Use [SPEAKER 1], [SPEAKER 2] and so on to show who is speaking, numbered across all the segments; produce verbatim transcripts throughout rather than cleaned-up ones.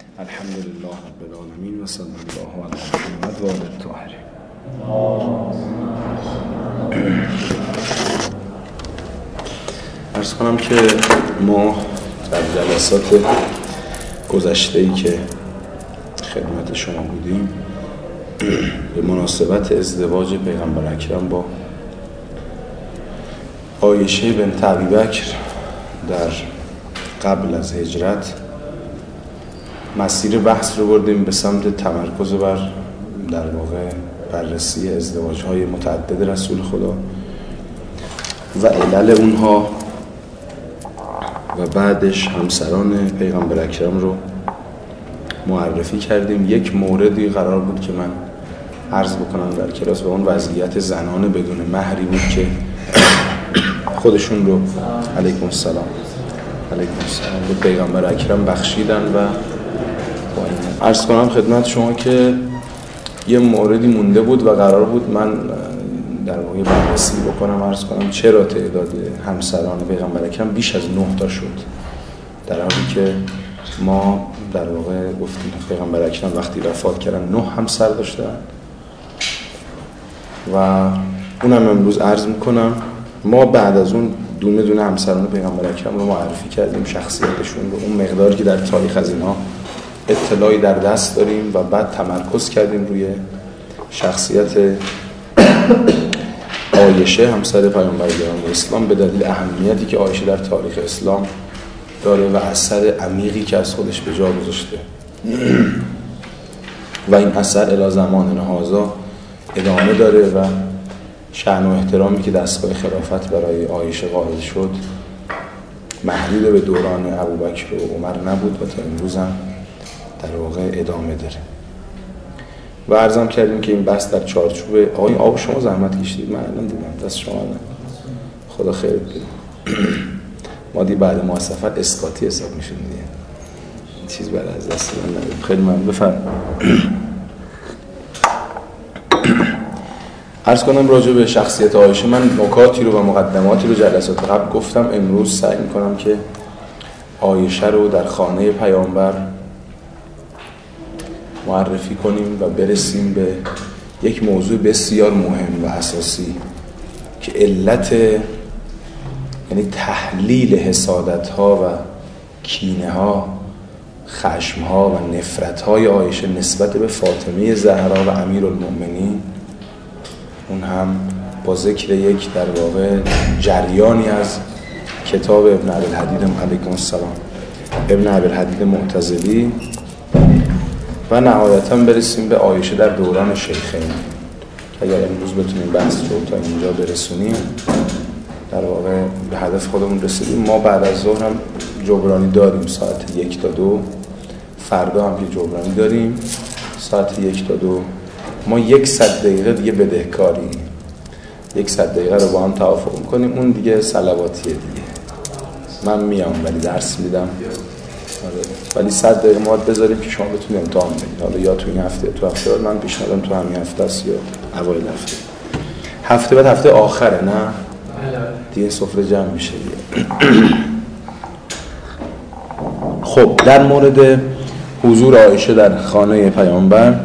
[SPEAKER 1] الحمدلله رب العالمین و صلی الله علی محمد و آله الطاهرین. عرض کنم که ما در جلسات گذشته‌ای که خدمت شما بودیم به مناسبت ازدواج پیغمبر اکرم با عایشه بنت ابیبکر در قبل از هجرت مسیر بحث رو بردیم به سمت تمرکز بر در واقع بررسی ازدواج‌های متعدد رسول خدا و علل اونها و بعدش همسران پیغمبر اکرم رو معرفی کردیم. یک موردی قرار بود که من عرض بکنم در کلاس و اون وضعیت زنان بدون مهری بود که خودشون رو علیکم السلام علیکم السلام به پیغمبر اکرم بخشیدن و عرض کنم خدمت شما که یه موردی مونده بود و قرار بود من در واقع بررسی بکنم. عرض کنم چرا تعداد همسران پیغمبر اکرم بیش از نه تا شد، در حالی که ما در واقع گفتیم پیغمبر اکرم وقتی وفات کردن نه همسر داشتن و اونم امروز عرض میکنم. ما بعد از اون دونه دونه همسران پیغمبر اکرم رو معرفی کردیم، شخصیتشون رو، اون مقداری که در تاریخ از اینها اطلاعی در دست داریم و بعد تمرکز کردیم روی شخصیت عایشه همسر پیامبر گرامی اسلام به دلیل اهمیتی که عایشه در تاریخ اسلام داره و اثر عمیقی که از خودش به جا گذاشته و این اثر الی زمان هذا ادامه داره و شأن و احترامی که دستگاه خلافت برای عایشه قائل شد محدود به دوران ابوبکر و عمر نبود و تا امروز هم در واقع ادامه داره. و عرضم کردیم که این بحث در چارچوب آقای آب شما زحمت کشیدید، من الان دیدم دست شما نه خدا خیر بده. ما دی بعد مواسفت اسقاطی حساب میشون دیگه چیز بعد از دست من نداریم. خیلی من بفرم عرض کنم راجع به شخصیت عایشه من نکاتی رو و مقدماتی رو جلسات قبل گفتم. امروز سعی میکنم که عایشه رو در خانه پیامبر معرفی کنیم و برسیم به یک موضوع بسیار مهم و اساسی که علت یعنی تحلیل حسادت ها و کینه ها، خشم ها و نفرت های عایشه نسبت به فاطمه زهرا و امیرالمؤمنین، اون هم با ذکر یک در واقع جریانی از کتاب ابن ابی‌الحدید علیکم السلام ابن ابی‌الحدید معتزلی و نهایتاً برسیم به عایشه در دوران شیخین. اگر امروز بتونیم بحث رو تا اینجا برسونیم در واقع به هدف خودمون رسیدیم. ما بعد از ظهر هم جبرانی داریم ساعت یک تا دو، فردا هم یه جبرانی داریم ساعت یک تا دو. ما یک صد دقیقه دیگه بدهکاری یک صد دقیقه رو با هم توافق میکنیم، اون دیگه صلواتیه دیگه. من میام ولی درس میدم ولی صد دقیقه ما بذاریم که شما بتونید امتحان بدید، حالا یا تو این هفته تو هفته من پیشنهادم تو همین هفته است یا اوایل هفته هفته بعد هفته آخره نه دیگه سفره جمع میشه دیگه. خب در مورد حضور عایشه در خانه پیامبر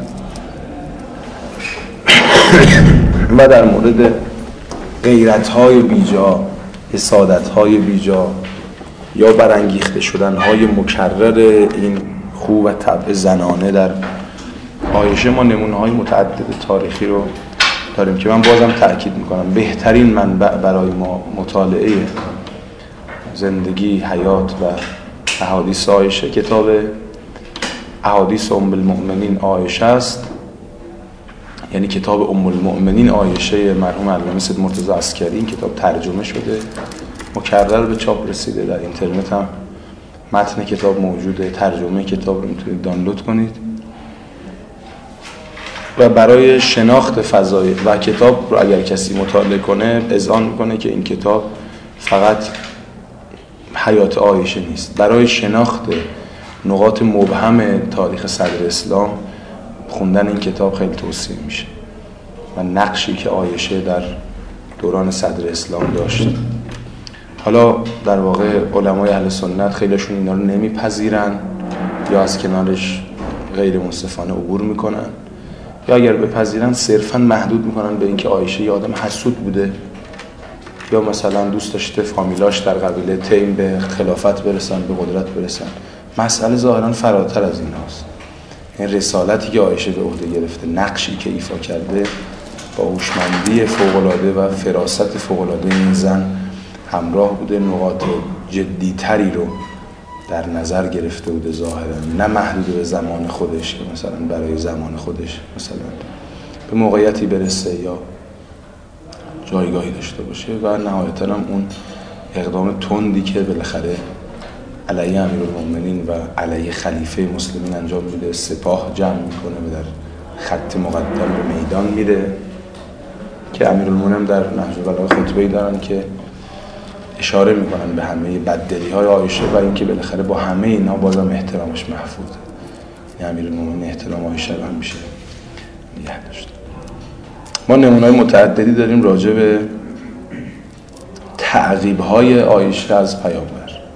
[SPEAKER 1] و در مورد غیرت‌های بیجا، حسادت‌های بیجا یا برانگیخته شدن‌های مکرر این خو و طبع زنانه در عایشه ما نمونه‌های متعدد تاریخی رو داریم که من بازم تأکید میکنم بهترین منبع برای ما مطالعه زندگی، حیات و احادیث عایشه کتاب احادیث ام المؤمنین عایشه است، یعنی کتاب ام المؤمنین عایشه مرحوم علامه سید مرتضی عسکری. این کتاب ترجمه شده، مکرر به چاپ رسیده، در اینترنت هم متن کتاب موجوده، ترجمه کتاب رو میتونید دانلود کنید و برای شناخت فضایل و کتاب رو اگر کسی مطالعه کنه اذعان میکنه که این کتاب فقط حیات عایشه نیست، برای شناخت نقاط مبهم تاریخ صدر اسلام خوندن این کتاب خیلی توصیه میشه و نقشی که عایشه در دوران صدر اسلام داشت. حالا در واقع علمای اهل سنت خیلیشون اینا رو نمیپذیرن یا از کنارش غیر منصفانه عبور میکنن، یا اگر بپذیرن صرفاً محدود میکنن به اینکه عایشه یه آدم حسود بوده یا مثلا دوست داشته فامیلاش در قبیله تیم به خلافت برسن، به قدرت برسن. مسئله ظاهراً فراتر از این هاست. این رسالتی که عایشه به عهده گرفته، نقشی که ایفا کرده، با هوشمندی فوق‌العاده و فراست فوق‌العاده این زن همراه بوده، نقاط جدی‌تری رو در نظر گرفته بوده ظاهراً، نه محدود به زمان خودش که مثلا برای زمان خودش مثلا به موقعیتی برسه یا جایگاهی داشته باشه و نهایتاً هم اون اقدام تندی که بالاخره علیه امیرالمومنین و علیه خلیفه مسلمین انجام میده، سپاه جمع میکنه و در خط مقدم به میدان میره که امیرالمومنین در نهج البلاغه خطبه‌ای دارن که اشاره میکنن به همه بددلی های عایشه و اینکه بالاخره با همه اینا بازم احترامش محفوظه. یعنی امیرالمومنین احترام عایشه رو هم میشه نگه داشت. ما نمونه‌های متعددی داریم راجع به تعقیب‌های عایشه از پیامبر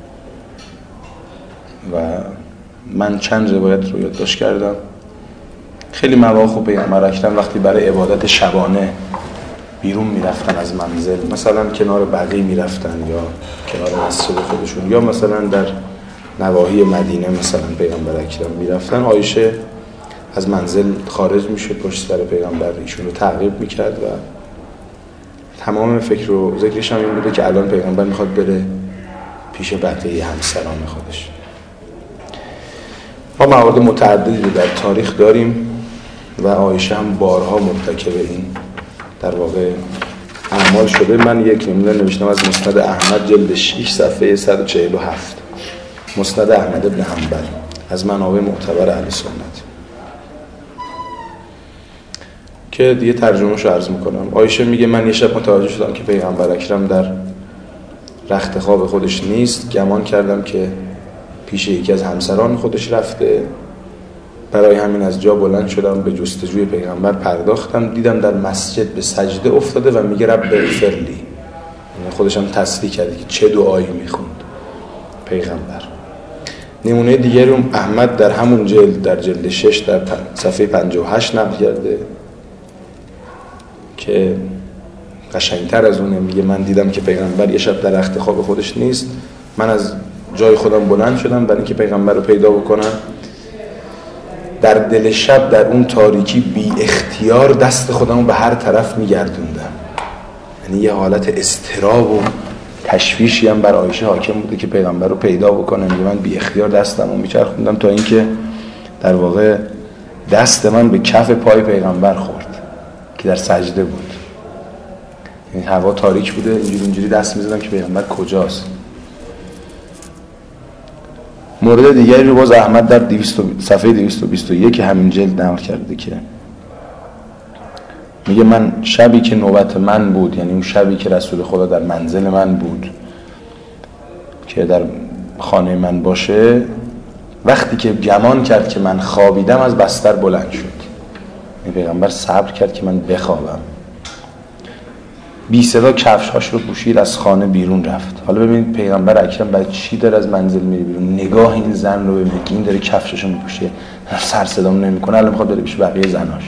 [SPEAKER 1] و من چند روایت رو یادداشت کردم. خیلی مواقع پیامبر اکرم وقتی برای عبادت شبانه بیرون میرفتن از منزل، مثلا کنار بقیع میرفتن یا کنار مسجد خودشون یا مثلا در نواحی مدینه مثلا پیامبر اکرم میرفتن، عایشه از منزل خارج میشد، پشت سر پیامبر ایشون رو تعقیب میکرد و تمام فکر و ذکرش هم این بوده که الان پیامبر میخواد بره پیش بقیه همسران خودش. ما موارد متعددی رو در تاریخ داریم و عایشه هم بارها مرتکب این در واقع اعمال شده. من یک نمونه نوشتم از مسند احمد جلد شش صفحه صد و چهل و هفت، مسند احمد ابن حنبل از منابع معتبر اهل سنت که دیگه ترجمه‌اش رو عرض میکنم. عایشه میگه من یه شب متوجه شدم که پیغمبر اکرم در رخت خواب خودش نیست، گمان کردم که پیش یکی از همسران خودش رفته، برای همین از جا بلند شدم به جستجوی پیغمبر پرداختم، دیدم در مسجد به سجده افتاده و میگه رب اغفر لی، یعنی خودش هم تصدیق کرده که چه دعایی میخوند پیغمبر. نمونه دیگه رو احمد در همون جلد در جلد شش در صفحه پنجاه و هشت نقل کرده که قشنگتر از اونه. میگه من دیدم که پیغمبر یه شب در رخت خواب خودش نیست، من از جای خودم بلند شدم برای اینکه پیغمبر رو پیدا بکنم، در دل شب در اون تاریکی بی اختیار دست خودم رو به هر طرف میگردوندم. یعنی یه حالت اضطراب و تشویشی هم بر عایشه حاکم بوده که پیغمبر رو پیدا بکنم. میگه من بی اختیار دستم رو میچرخوندم تا اینکه در واقع دست من به کف پای پیغمبر خورد که در سجده بود. یعنی هوا تاریک بوده، اینجوری اینجوری دست میزدم که پیغمبر کجاست. مورد دیگری رو باز احمد در صفحه دویست و بیست و یک همین جلد نقل کرده که میگه من شبی که نوبت من بود، یعنی اون شبی که رسول خدا در منزل من بود که در خانه من باشه، وقتی که گمان کرد که من خوابیدم از بستر بلند شد. این پیغمبر صبر کرد که من بخوابم، بی صدا کفش‌هاش رو پوشید از خانه بیرون رفت. حالا ببینید پیغمبر اکرم بعد چی داره از منزل میره بیرون، نگاه این زن رو ببینید که این داره کفشاشو میپوشه، سر صدام نمیکنه، الان میخواد بره پیش بقیه زناش.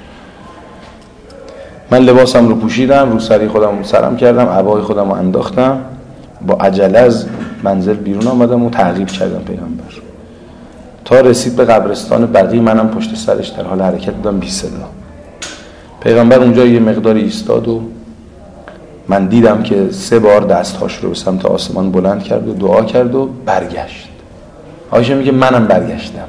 [SPEAKER 1] من لباسم رو پوشیدم، رو سری خودم سرم کردم، عبای خودم رو انداختم، با عجله از منزل بیرون آمدم و تعقیب کردم پیغمبر تا رسید به قبرستان بقیع. منم پشت سرش در حال حرکت بودم بی صدا. پیغمبر اونجا یه مقداری ایستاد و من دیدم که سه بار دستهاش رو به سمت آسمان بلند کرد و دعا کرد و برگشت. عایشه میگه منم برگشتم.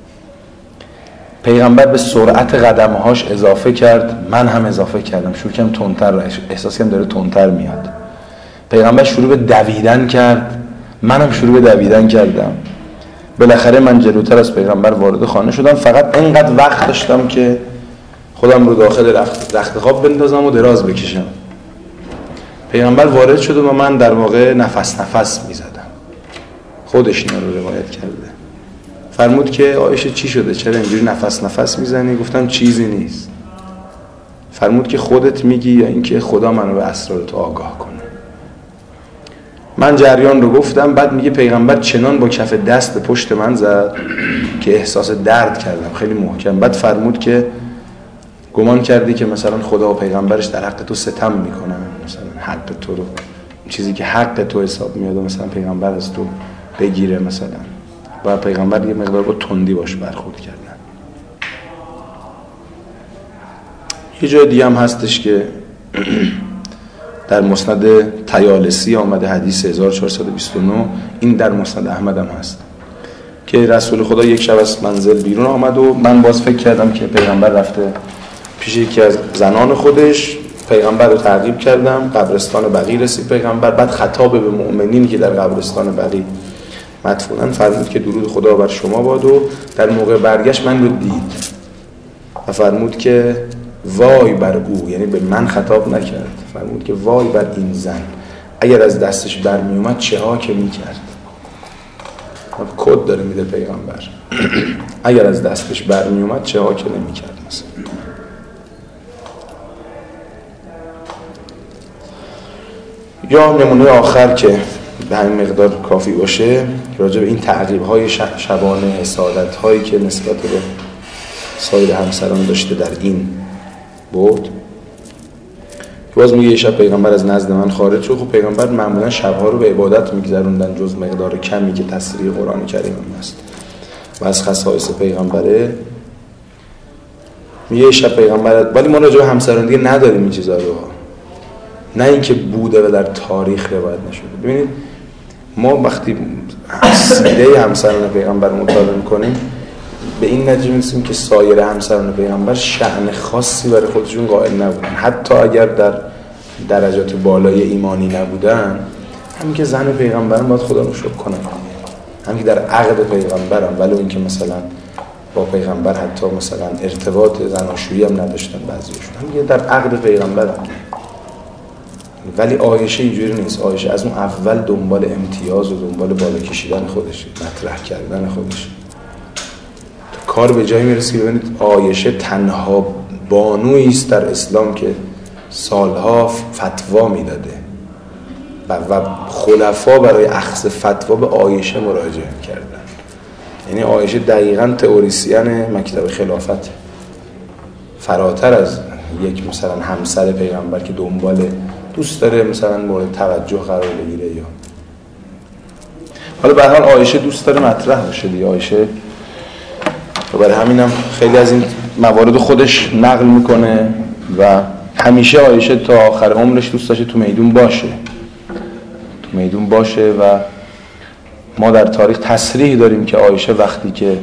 [SPEAKER 1] پیغمبر به سرعت قدمهاش اضافه کرد، من هم اضافه کردم، شروع کردم تندتر، احساس کردم داره تندتر میاد. پیغمبر شروع به دویدن کرد، منم شروع به دویدن کردم. بالاخره من جلوتر از پیغمبر وارد خانه شدم، فقط اینقدر وقت داشتم که خودم رو داخل رخت, رخت خواب بندازم و دراز بکشم. پیغمبر وارد شد و من در واقع نفس نفس میزدم. خودش اینا رو روایت کرده. فرمود که عایشه چی شده؟ چرا اینجوری نفس نفس میزنی؟ گفتم چیزی نیست. فرمود که خودت میگی یا اینکه خدا منو به اسرار تو آگاه کنه؟ من جریان رو گفتم. بعد میگه پیغمبر چنان با کف دست به پشت من زد که احساس درد کردم خیلی محکم. بعد فرمود که گمان کردی که مثلا خدا و پیغمبرش در حق تو ستم میکنن، مثلا حق تو رو، چیزی که حق تو حساب میاد مثلا پیغمبر از تو بگیره مثلا. و پیغمبر یه مقدار با تندی باش برخورد کردن. یه جای دیگه هم هستش که در مسند طیالسی آمده حدیث هزار و چهارصد و بیست و نه، این در مسند احمد هم هست که رسول خدا یک شب از منزل بیرون آمد و من باز فکر کردم که پیغمبر رفته پیش یکی از زنان خودش. پیغمبر رو تعقیب کردم، قبرستان بقیع رسید پیغمبر. بعد خطاب به مؤمنین که در قبرستان بقیع مدفونن فرمود که درود خدا بر شما باد. و در موقع برگشت من رو دید و فرمود که وای بر او، یعنی به من خطاب نکرد، فرمود که وای بر این زن، اگر از دستش برمی اومد چه ها که میکرد. کد داره میده پیغمبر اگر از دستش برمی اومد چه ها که نمیکرد. مثلا یا نمونه آخر که به همین مقدار کافی باشه راجع به این تعقیب‌های شبانه، حسادت‌هایی که نسبت به سایر همسران داشته در این بود. باز میگه یه شب پیغمبر از نزد من خارج شد. خب پیغمبر معمولا شبها رو به عبادت میگذروندن جز مقدار کمی که تصریح قرآن کریم هم هست و از خصایص پیغمبره. میگه یه شب پیغمبر، ولی ما راجع به همسران دیگه نداریم این چیزا رو، نه اینکه بوده و در تاریخ روایت نشده. ببینید ما وقتی سیره همسران پیغمبر مطالعه میکنیم به این نتیجه میرسیم که سایر همسران پیغمبر شأن خاصی برای خودشون قائل نبودن، حتی اگر در درجات بالای ایمانی نبودن. همین که زن پیغمبرم باید خدا رو شکر کنن، همین که در عقد پیغمبرم، ولو اینکه مثلا با پیغمبر حتی مثلا ارتباط زناشویی هم نداشتن بعضیشون، همین که در عقد پیغمبرم. ولی عایشه اینجوری نیست. عایشه از اون اول دنبال امتیاز و دنبال بالا کشیدن خودشه، مطرح کردن خودشه. کار به جایی میرسه که ببینید عایشه تنها بانویی است در اسلام که سالها فتوا میداده و, و خلفا برای اخذ فتوا به عایشه مراجعه کردن. یعنی عایشه دقیقاً تئوریسین مکتب خلافت، فراتر از یک مثلا همسر پیغمبر که دنبال دوست داره مثلا مورد توجه قرار بگیره. یا حالا به هر حال عایشه دوست داره مطرح بشه دیگه. عایشه و برای همینم خیلی از این موارد خودش نقل میکنه و همیشه عایشه تا آخر عمرش دوست داشته تو میدون باشه، تو میدون باشه. و ما در تاریخ تصریح داریم که عایشه وقتی که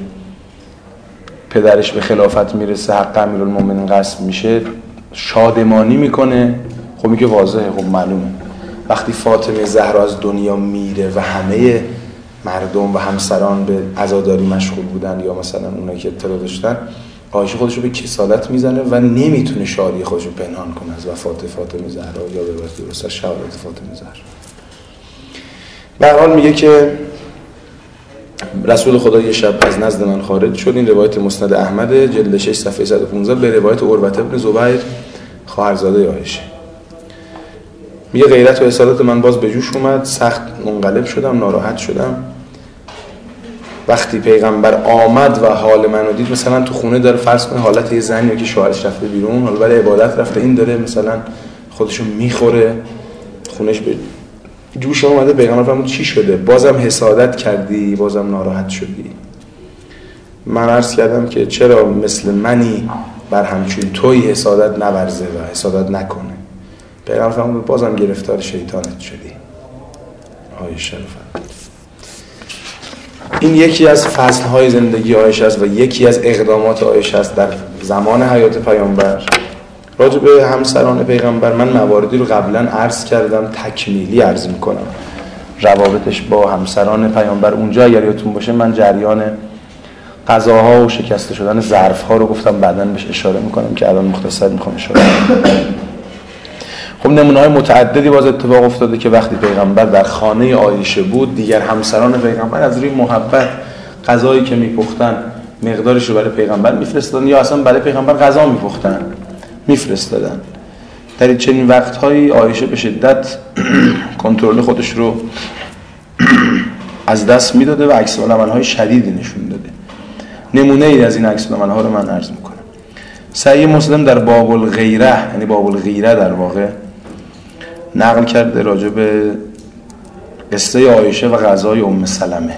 [SPEAKER 1] پدرش به خلافت میرسه، حق امیرالمومنین غصب میشه، شادمانی میکنه. خب میگه واضحه، خب معلومه. وقتی فاطمه زهرا از دنیا میره و همه مردم و همسران به عزاداری مشغول بودن یا مثلا اونایی که اطلاع داشتن، عایشه خودشو به کسالت میزنه و نمیتونه شادی خودشو پنهان کنه از وفات فاطمه زهرا یا به واسطه درست شهادت فاطمه زهرا. به هر حال میگه که رسول خدا یه شب از نزد من خارج شد. این روایت مسند احمد جلد شش صفحه صد و پانزده به روایت عروة بن زبیر خواهرزاده عایشه. میگه غیرت و حسادت من باز به جوش اومد، سخت منقلب شدم، ناراحت شدم. وقتی پیغمبر آمد و حال منو دید، مثلا تو خونه داره فرض کنه حالت یه زنی که شوهرش رفته بیرون، حالا برای عبادت رفته، این داره مثلا خودشو میخوره، خونش به جوش اومده. پیغمبر فرمود چی شده؟ بازم حسادت کردی؟ بازم ناراحت شدی؟ من عرض کردم که چرا مثل منی بر همچون توی حسادت نورزه و حسادت نکنه. پیغمبر فرمود بازم گرفتار شیطانت شدی. عایشه فرمود. این یکی از فصل‌های زندگی عایشه است و یکی از اقدامات عایشه است در زمان حیات پیامبر. راجع به همسران پیغمبر من مواردی رو قبلا عرض کردم، تکمیلی عرض میکنم. روابطش با همسران پیامبر اونجا اگر یادتون باشه من جریان قضاها و شکسته شدن ظرف‌ها رو گفتم، بعداً بهش اشاره میکنم که الان مختصر میخوام اشاره کنم. خب نمونه‌های متعددی باز اتفاق افتاده که وقتی پیغمبر در خانه عایشه بود، دیگر همسران پیغمبر از روی محبت غذایی که میپختن مقدارش رو برای پیغمبر میفرستادن یا اصلا برای پیغمبر غذا میپختن میفرستادن. در چنین وقت‌هایی عایشه به شدت کنترل خودش رو از دست میداده و عکس‌العمل‌های شدیدی نشون داده. نمونه ای از این عکس‌العمل‌ها رو من عرض میکنم. صحیح مسلم در باب الغیره، یعنی باب الغیره در واقع نقل کرده راجع به قصه عایشه و غذای ام سلمه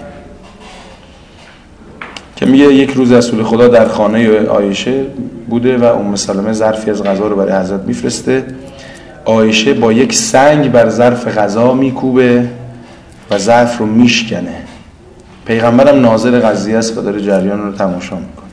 [SPEAKER 1] که میگه یک روز رسول خدا در خانه عایشه بوده و ام سلمه ظرفی از غذا رو برای حضرت میفرسته. عایشه با یک سنگ بر ظرف غذا میکوبه و ظرف رو میشکنه. پیغمبرم ناظر قضیه است و داره جریان رو تماشا میکنه.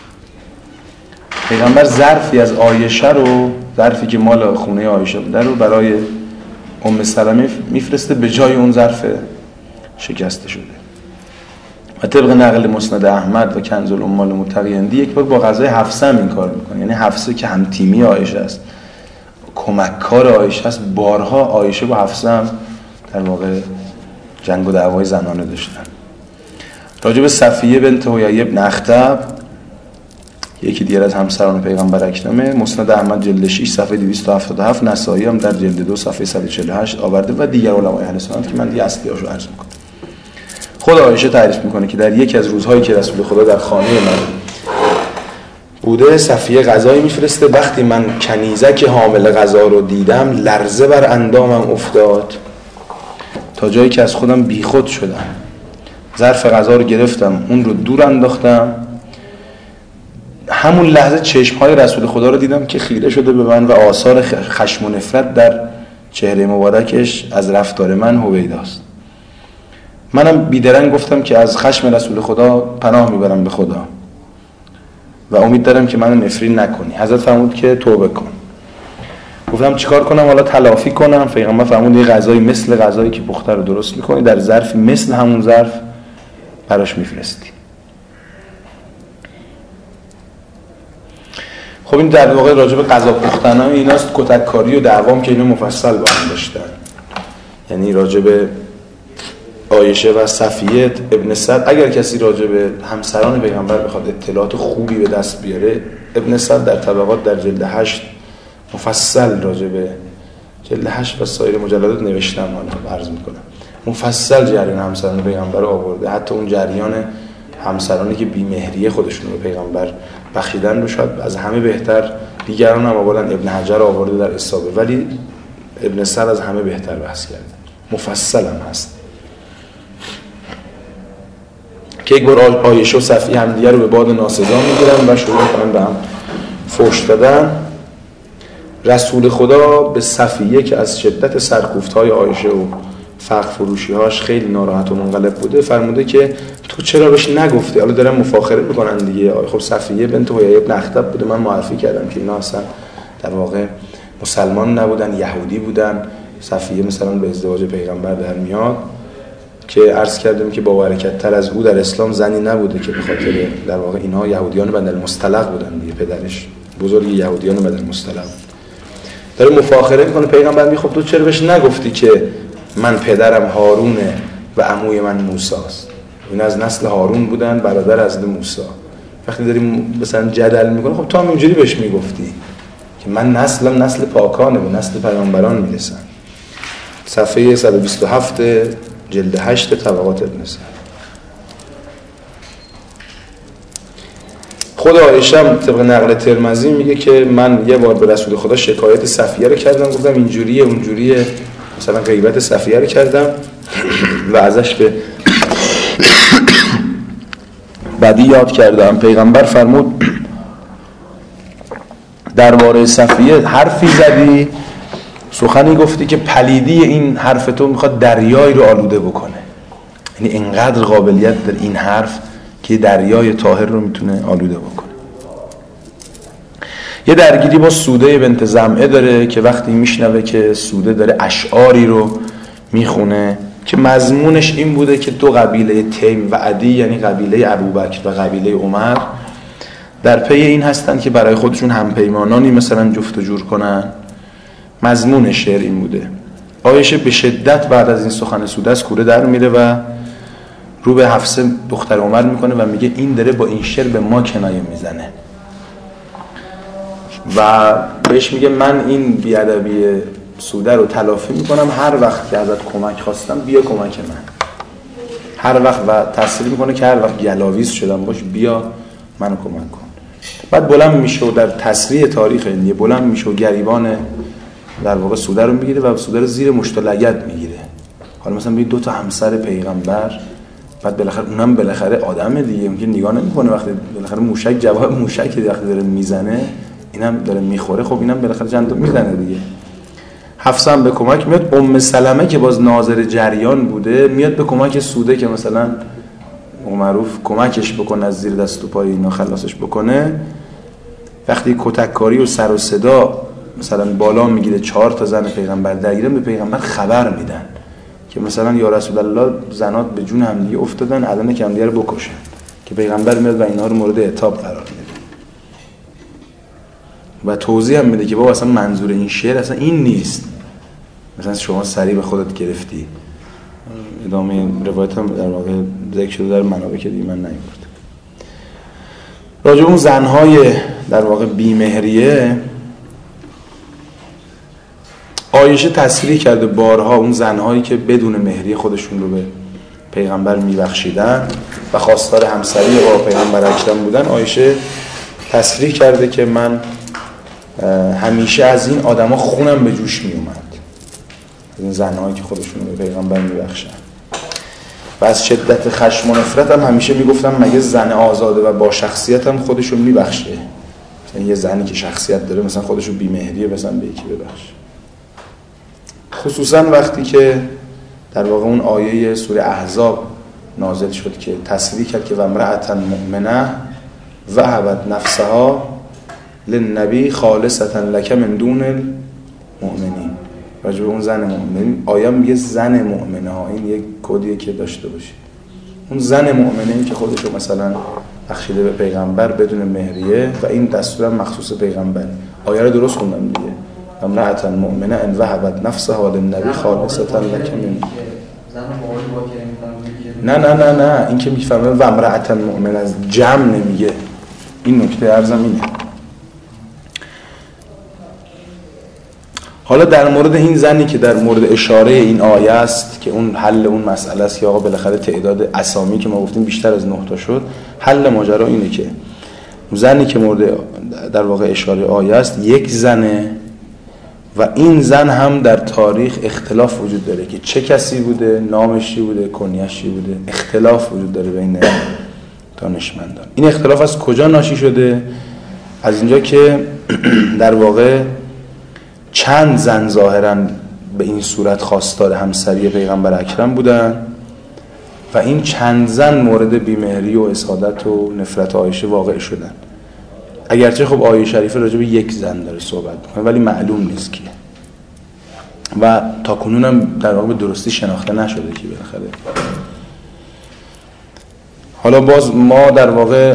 [SPEAKER 1] پیغمبر ظرفی از عایشه رو، ظرفی که مال خونه عایشه بوده رو برای ام سلمه میفرسته به جای اون ظرف شکسته شده. و طبق نقل مسند احمد و کنز الاموال متقی‌اندی یک بار با غذای حفصه هم این کار میکنه. یعنی حفصه که هم تیمی عایشه است، کمککار عایشه است، بارها عایشه با حفصه هم در واقع جنگ و دعوای زنانه داشتن. راجب صفیه بنت حیی بن اخطب، یکی دیگر از همسران پیغمبر اکرمه، مسند احمد جلد شش صفحه دویست و هفتاد و هفت، نسائی هم در جلد دو صفحه صد و چهل و هشت آورده و دیگر علمای اهل سنت که من دیگه اصلیاشو عرض میکنم. خود عایشه تعریف میکنه که در یکی از روزهایی که رسول خدا در خانه من بوده، صفیه غذایی میفرسته. وقتی من کنیزک حامل غذا رو دیدم لرزه بر اندامم افتاد تا جایی که از خودم بیخود شدم. ظرف غذا رو گرفتم، اون رو دور انداختم. همون لحظه چشمهای رسول خدا رو دیدم که خیره شده به من و آثار خشم و نفرت در چهره مبارکش از رفتار من هویداست. منم بیدرنگ گفتم که از خشم رسول خدا پناه میبرم به خدا و امید دارم که منو نفرین نکنی. حضرت فرمود که توبه کن. گفتم چیکار کنم؟ حالا تلافی کنم؟ پیغمبر فرمود یه غذایی مثل غذایی که پخته رو درست میکنی، در ظرف مثل همون ظرف براش میفرستی. خب این در واقع راجع به غذا پختن ها ایناست. کتککاری و دعوام که اینو مفصل با هم داشتن، یعنی راجع به عایشه و صفیه ابن سعد. اگر کسی راجع به همسران پیغمبر بخواد اطلاعات خوبی به دست بیاره، ابن سعد در طبقات در جلد هشت مفصل راجع به جلد هشت و سایر مجلدات نوشتم، حالا عرض میکنم مفصل جریان همسران پیغمبر رو آورده، حتی اون جریان همسرانی که بیمهریه خودشون رو پیغمبر بخشیدن رو شاید از همه بهتر دیگران هم آوردن. ابن حجر آورده در اصابه، ولی ابن سعد از همه بهتر بحث کرده، مفصل هم هست که یک بار عایشه و صفیه هم دیگر رو به باد ناسزا میگیرن و شروع میکنن به هم فحش دادن. رسول خدا به صفیه که از شدت سرکوفت‌های عایشه و فقر فروشی‌هاش خیلی ناراحت و منقلب بوده فرموده که تو چرا بهش نگفتی؟ حالا دارن مفاخره میکنن دیگه. خب صفیه بنت حیی بن اخطب بوده، من معرفی کردم که اینا اصلا در واقع مسلمان نبودن، یهودی بودن. صفیه مثلا به ازدواج پیغمبر در میاد که عرض کردم که با برکت تر از او در اسلام زنی نبوده که به خاطر در واقع اینها یهودیان بدل مصطلق بودن دیگه، پدرش بزرگ یهودیان بدل مصطلق. داره مفاخره میکنه پیغمبر می خب تو چرا بهش نگفتی که من پدرم هارونه و عموی من موسی است؟ این از نسل هارون بودن، برادر از موسی. وقتی داریم مثلا جدل میکنه خب تو هم اینجوری بهش میگفتی که من نسلم نسل پاکانه، به نسل پیامبران میرسن. صفحه صد و بیست و هفت جلد هشت طبقات ابن سعد. خود عایشه هم طبق نقل ترمذی میگه که من یه بار به رسول خدا شکایت صفیه رو کردم، گفتم اینجوریه اونجوریه، مثلا غیبت صفیه رو کردم و ازش به بدی یاد کردم. پیغمبر فرمود درباره صفیه حرفی زدی، سخنی گفتی که پلیدی این حرف تو میخواد دریایی رو آلوده بکنه. یعنی اینقدر قابلیت در این حرف که دریای طاهر رو میتونه آلوده بکنه. یه درگیری با سوده بنت زمعه داره که وقتی میشنوه که سوده داره اشعاری رو میخونه که مضمونش این بوده که دو قبیله تیم و عدی، یعنی قبیله ابوبکر و قبیله عمر، در پی این هستن که برای خودشون همپیمانانی مثلا جفت و جور کنن. مضمون شعر این بوده. عایشه به شدت بعد از این سخن سوده از کوره در میره و رو به حفصه دختر عمر میکنه و میگه این داره با این شعر به ما کنایه میزنه. و بهش میگه من این بیادبی سوده رو تلافی میکنم، هر وقت که ازت کمک خواستم بیا کمک من. هر وقت و تصریح میکنه که هر وقت گلاویز شدم باش بیا منو کمک کن. بعد بلند میشه و در تصریح تاریخ هندیه بلند میشه و گریبان در واقع سوده رو میگیره و سوده رو زیر مشت و لگد میگیره. حالا مثلا ببین دو تا همسر پیغمبر، بعد بالاخره اونم بالاخره آدمه دیگه، میگه نگاه نمیکنه وقتی بالاخره موشک جواب موشک وقتی داره میزنه اینم داره میخوره، خب اینم بالاخره چند تا میزنه دیگه. حفصه هم به کمک میاد. ام سلمه که باز ناظر جریان بوده میاد به کمک سوده که مثلا معروف کمکش بکنه از زیر دست و پای اینا خلاصش بکنه. وقتی کتککاری و سر و صدا مثلا بالا میگیره چهار تا زن پیغمبر درگیرن، به پیغمبر خبر میدن که مثلا یا رسول الله زنات به جون همدیگه افتادن الان که همدیگه رو بکشن، که پیغمبر میاد و اینا رو مورد عتاب قرار میده و توضیح هم میده که بابا اصلا منظور این شعر اصلا این نیست، مثلا شما سریع به خودت گرفتی. ادامه روایت هم در واقع ذکر شده در منابع که دیگه من نیاوردم. راجع به اون زنهای در واقع بیمهریه عایشه تصریح کرده بارها اون زنهایی که بدون مهریه خودشون رو به پیغمبر میبخشیدن و خواستار همسری با پیغمبر اکرم بودن. عایشه تصریح کرده که من همیشه از این آدما خونم به جوش می اومد، از این زنهایی که خودشون رو به پیغمبر میبخشن، و از شدت خشم و نفرت هم همیشه میگفتم مگه زن آزاده و با شخصیت هم خودشون میبخشه؟ مثلا یه زنی که شخصیت داره مثلا خودشو بی‌مهریه مثلا به یکی ببخشه. خصوصا وقتی که در واقع اون آیه سوره احزاب نازل شد که تصریح کرد که و امرأة مؤمنه وهبت نفسها للنبی خالصة لک من دون المؤمنین. راجع به اون زن مؤمنه آیه میگه زن مؤمنه ها، این یک کدیه که داشته باشید. اون زن مؤمنه این که خودشو مثلا بخشیده به پیغمبر بدون مهریه و این دستور هم مخصوص پیغمبر. آیه رو درست خوندم دیگه. امرأة مؤمنه ان وهبت نفسها للنبی خالصة لک من. نه نه نه نه این که میفهمه و امرأة مؤمنه از جمع نمیگه. این نکته عرضم اینه. حالا در مورد این زنی که در مورد اشاره این آیه است که اون حل اون مسئله است که آقا بالاخره تعداد اسامی که ما گفتیم بیشتر از نه تا شد، حل ماجرا اینه که زنی که مورد در واقع اشاره آیه است یک زنه و این زن هم در تاریخ اختلاف وجود داره که چه کسی بوده، نامش چی بوده، کنیش چی بوده، اختلاف وجود داره بین دانشمندان. این اختلاف از کجا ناشی شده؟ از اینجا که در واقع چند زن ظاهراً به این صورت خواستار همسری پیغمبر اکرم بودن و این چند زن مورد بیمهری و اسادت و نفرت عایشه واقع شدن. اگرچه خب آیه شریفه راجع به یک زن داره صحبت می‌کنه ولی معلوم نیست کیه و تا کنون هم در واقع به درستی شناخته نشده که بالاخره. حالا باز ما در واقع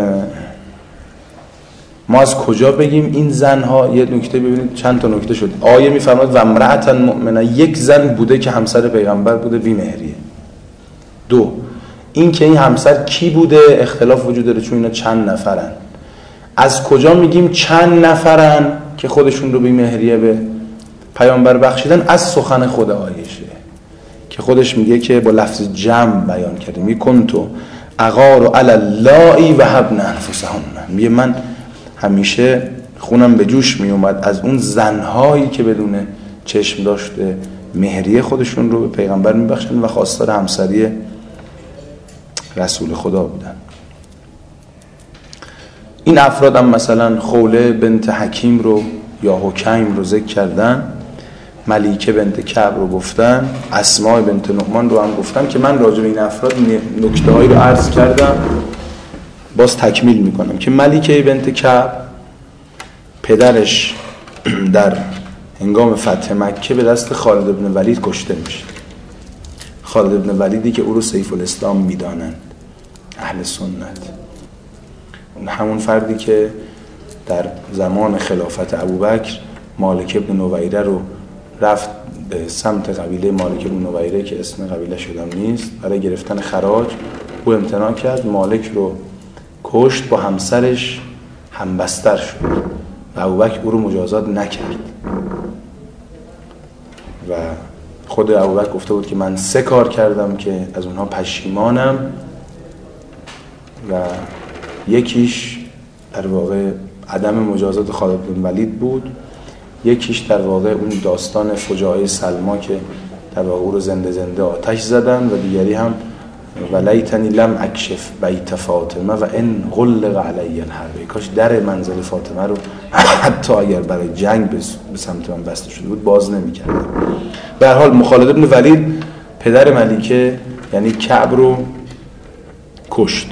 [SPEAKER 1] ما از کجا بگیم این زنها؟ یه نکته ببینید چند تا نکته شد. آیه میفرماد و امرأة مؤمنه، یک زن بوده که همسر پیغمبر بوده بی‌مهریه. دو، این که این همسر کی بوده اختلاف وجود داره چون اینا چند نفرن. از کجا میگیم چند نفرن که خودشون رو بی‌مهریه به پیامبر بخشیدن؟ از سخن خود عایشه که خودش میگه که با لفظ جمع بیان کرده، میگن تو اغار علی اللایی و هبن انفسهن، میگه من همیشه خونم به جوش می اومد از اون زنهایی که بدون چشم داشته مهریه خودشون رو به پیغمبر می بخشن و خواستار همسری رسول خدا بودن. این افراد هم مثلا خوله بنت حکیم رو یا حکیم رو ذکر کردن، ملیکه بنت کعب رو گفتن، اسماء بنت نعمان رو هم گفتن که من راجع به این افراد نکته هایی رو عرض کردم، باز تکمیل میکنم که ملیکه بنت کعب پدرش در هنگام فتح مکه به دست خالد ابن ولید کشته میشه. خالد ابن ولیدی که او رو سیف الاسلام میدانند اهل سنت، اون همون فردی که در زمان خلافت ابوبکر مالک ابن نویره رو رفت به سمت قبیله مالک ابن نویره که اسم قبیله شدم نیست برای گرفتن خراج، او امتناع کرد، مالک رو کشت، با همسرش همبستر شد و ابوبکر او رو مجازات نکرد و خود ابوبکر گفته بود که من سه کار کردم که از اونها پشیمانم و یکیش در واقع عدم مجازات خالد بن ولید بود، یکیش در واقع اون داستان فجایع سلما که در واقع او رو زنده زنده آتش زدن و دیگری هم ولیتنی لم اکشف بیت فاطمه و ان غلق علی الحرب، کاش در منزل فاطمه رو حتی اگر برای جنگ به سمت من بسته شده بود باز نمی‌کردم. به هر حال مخالد بن ولید پدر ملیکه یعنی کعب رو کشت.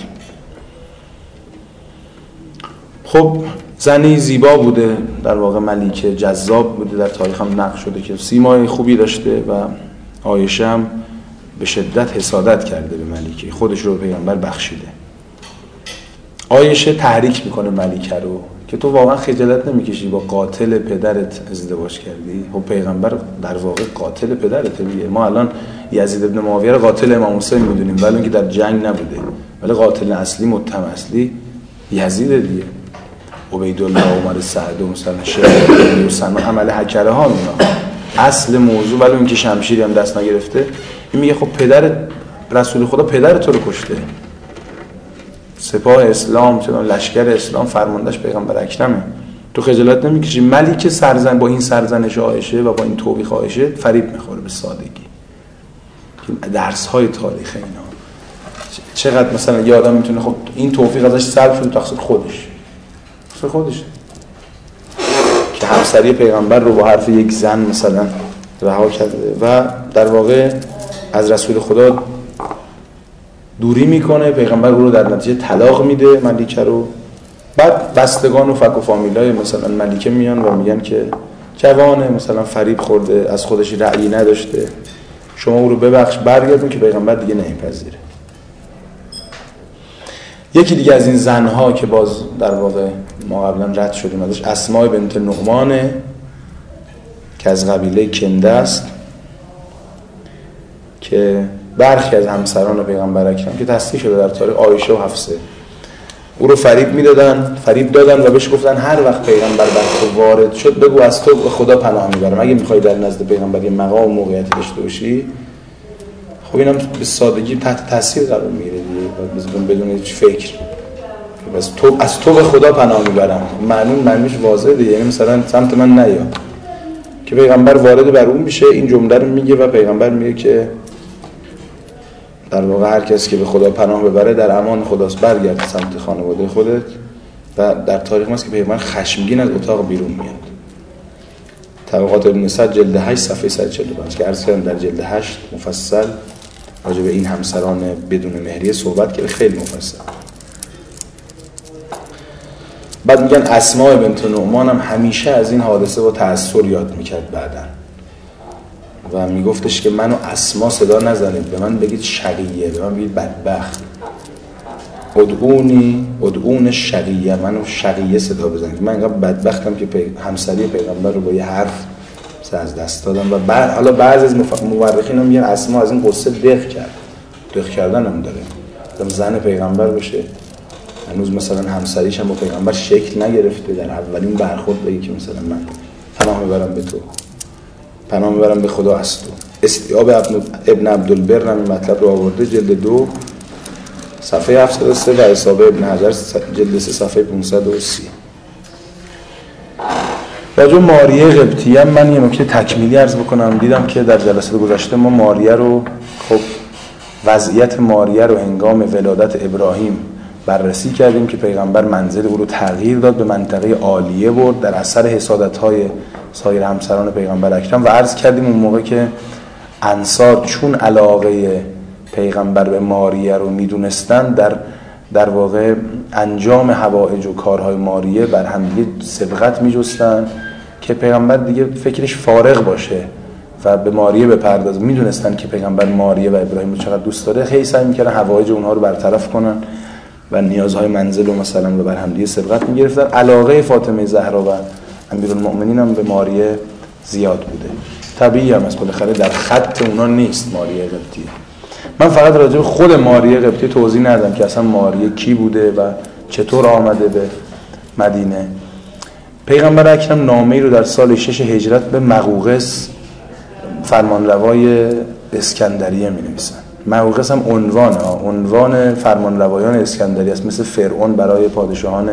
[SPEAKER 1] خب زنی زیبا بوده در واقع ملیکه، جذاب بوده، در تاریخ هم نقل شده که سیمای خوبی داشته و عایشه هم به شدت حسادت کرده به ملیکه، خودش رو پیغمبر بخشیده. عایشه تحریک میکنه ملیکه رو که تو واقعا خجالت نمیکشی با قاتل پدرت ازدواج کردی؟ خب پیغمبر در واقع قاتل پدرته دیگه. ما الان یزید ابن معاویه رو قاتل امام حسین میدونیم ولی اینکه در جنگ نبوده، ولی قاتل اصلی متهم اصلی یزید دیگه. عبیدالله عمر سعد و مثلا شیخ حسین عمل حکره ها میاد اصل موضوع، ولی اون که شمشیری هم دست نگرفته. این میگه خب پدر رسول خدا پدر تو رو کشته، سپاه اسلام چون لشکر اسلام فرماندهش پیغمبر اکرمه، تو خجالت نمیکشی؟ ملیک سرزن با این سرزنش عایشه و با این توبیخ عایشه فریب میخوره به سادگی. درس های تاریخ اینا چقدر مثلا یه آدم میتونه خب این توفیق ازش سلب شده تقصیر خودش تقصیر خودش که همسری پیغمبر رو با حرف یک زن مثلا رها کرده و در واقع از رسول خدا دوری میکنه. پیغمبر رو در نتیجه طلاق میده ملیکه رو. بعد بستگان و فک و فامیلای مثلا ملیکه میان و میگن که جوانه مثلا فریب خورده، از خودش رأیی نداشته، شما او رو ببخش برگردون، که پیغمبر دیگه نمیپذیره. یکی دیگه از این زنها که باز در واقع ما قبلا رد شدیم ازش، اسماء بنت نعمانه که از قبیله کنده است، که برخی از همسران پیغمبر اکرم که تصدیق شده در تاریخ عایشه و حفصه او رو فریب میدادن، فریب دادن و بهش گفتن هر وقت پیغمبر بر تو وارد شد بگو از تو به خدا پناه میبرم، اگه میخوای در نزد پیغمبر یه مقام و موقعیت داشته باشی. خب اینم به سادگی تحت تاثیر قرار میگیره دیگه، بدون هیچ فکر، بس تو از تو به خدا پناه میبرم، معنی معنیش واضحه دیگه، یعنی مثلا سمت من نیا. که پیغمبر وارد بر اون میشه، این جمله رو میگه و پیغمبر میگه که در واقع هر کسی که به خدا پناه ببره در امان خداست، برگرد سمت خانواده خودت. و در تاریخ هست که پیغمبر خشمگین از اتاق بیرون میاد. طبقات ابن سعد جلد هشت صفحه صد و چهل و پنج که عرض کردم در جلد هشت مفصل راجع به این همسران بدون مهریه صحبت کرده، خیلی مفصل. بعد میگن اسماء بنت نعمان هم همیشه از این حادثه با تأثر یاد میکرد بعدن و میگفتش که منو اسما صدا نزنید، به من بگید شقیه، به من بگید بدبخت، ادعونی ادعون شقیه، منو شقیه صدا بزنید. من اینقدر بدبختم که پی... همسری پیغمبر رو با یه حرف از دست دادم. و بعد حالا بعضی از مف... مورخین هم میگن اسما از این قصه دق کرد، دق کردن هم داره، مثلا زن پیغمبر باشه هنوز مثلا همسریش هم با پیغمبر شکل نگرفته، در اولین برخورد بگی که مثلا من پناه میبرم به تو، پناه میبرم به خدا از تو. استیاب ابن عبدالبر هم این مطلب رو آورده، جلد دو صفحه هفتصد و سه و اصابه ابن حجر جلد سه صفحه پانصد و سی. راجع ماریه قبطیه من یه نکته تکمیلی عرض بکنم. دیدم که در جلسه گذشته ما ماریه رو، خب وضعیت ماریه رو هنگام ولادت ابراهیم بررسی کردیم که پیغمبر منزل او رو تغییر داد، به منطقه عالیه برد در اثر حسادت‌های سایر همسران پیغمبر اکرم و عرض کردیم اون موقع که انصار چون علاقه پیغمبر به ماریه رو میدونستن، در در واقع انجام حوائج و کارهای ماریه بر هم دیگه سبقت میجستن که پیغمبر دیگه فکرش فارغ باشه و به ماریه بپردازه. میدونستن که پیغمبر ماریه و ابراهیم رو چقدر دوست داره، خیلی سعی میکردن حوائج اونها رو برطرف کنن و نیازهای منزل و مثلا به بر هم دیگه سبقت میگرفتن. علاقه فاطمه زهرا و امیرالمؤمنین هم به ماریه زیاد بوده. طبیعی هم است، بالاخره در خط اونا نیست ماریه قبطیه. من فقط راجع به خود ماریه قبطیه توضیح ندادم که اصلا ماریه کی بوده و چطور آمده به مدینه. پیغمبر اکرم نامه‌ای رو در سال شش هجرت به مقوقس فرمانروای اسکندریه می‌نویسن. مقوقس هم عنوان عنوان فرمانروایان اسکندریه است، مثل فرعون برای پادشاهان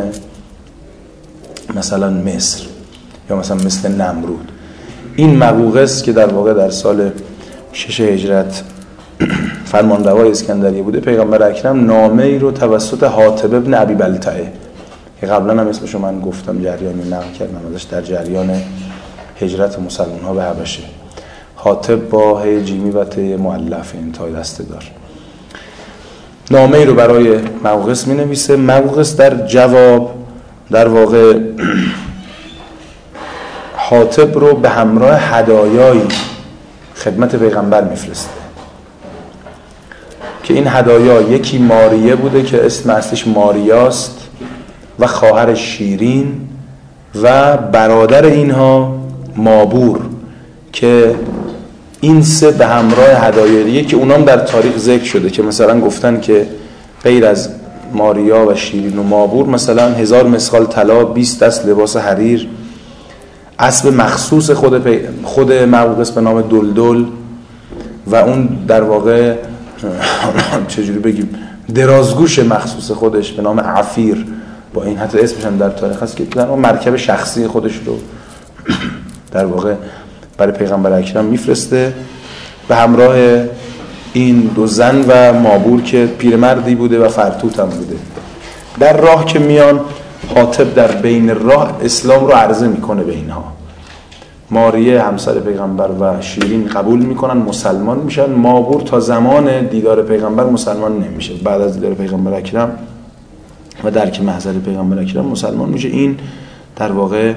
[SPEAKER 1] مثلا مصر یا مثلا مثل نمرود. این مقوقس که در واقع در سال شش هجرت فرمانروای اسکندریه بوده، پیغمبر اکرم نامه‌ای رو توسط حاطب ابن ابی بلتعه که قبلا هم اسمشو من گفتم، جریانی نقل کردم ازش در جریان هجرت مسلمان ها به حبشه، حاطب با هی جیمی و ت مؤلف انتهای دسته دار، نامه‌ای رو برای مقوقس می‌نویسه. مقوقس در جواب در واقع حاطب رو به همراه هدایایی خدمت پیغمبر میفرسته که این هدایا یکی ماریه بوده که اسم اصلیش ماریاست و خواهر شیرین و برادر اینها مابور، که این سه به همراه هدایاییه که اونام در تاریخ ذکر شده که مثلا گفتن که غیر از ماریا و شیرین و مابور مثلا هزار مسخال طلا، بیست دست لباس حریر، اسب مخصوص خود پی... خود مقوقس به نام دلدل و اون در واقع چجوری بگیم درازگوش مخصوص خودش به نام عفیر، با این حتی اسمش هم در تاریخ هست که در مرکب شخصی خودش رو در واقع برای پیغمبر اکرم میفرسته به همراه این دو زن و مابور که پیرمردی بوده و فرتوت هم بوده. در راه که میان، حاطب در بین راه اسلام رو عرضه میکنه به اینها. ماریه همسر پیغمبر و شیرین قبول میکنن، مسلمان میشن. مابور تا زمان دیدار پیغمبر مسلمان نمیشه، بعد از دیدار پیغمبر اکرم و درک محضر پیغمبر اکرم مسلمان میشه. این در واقع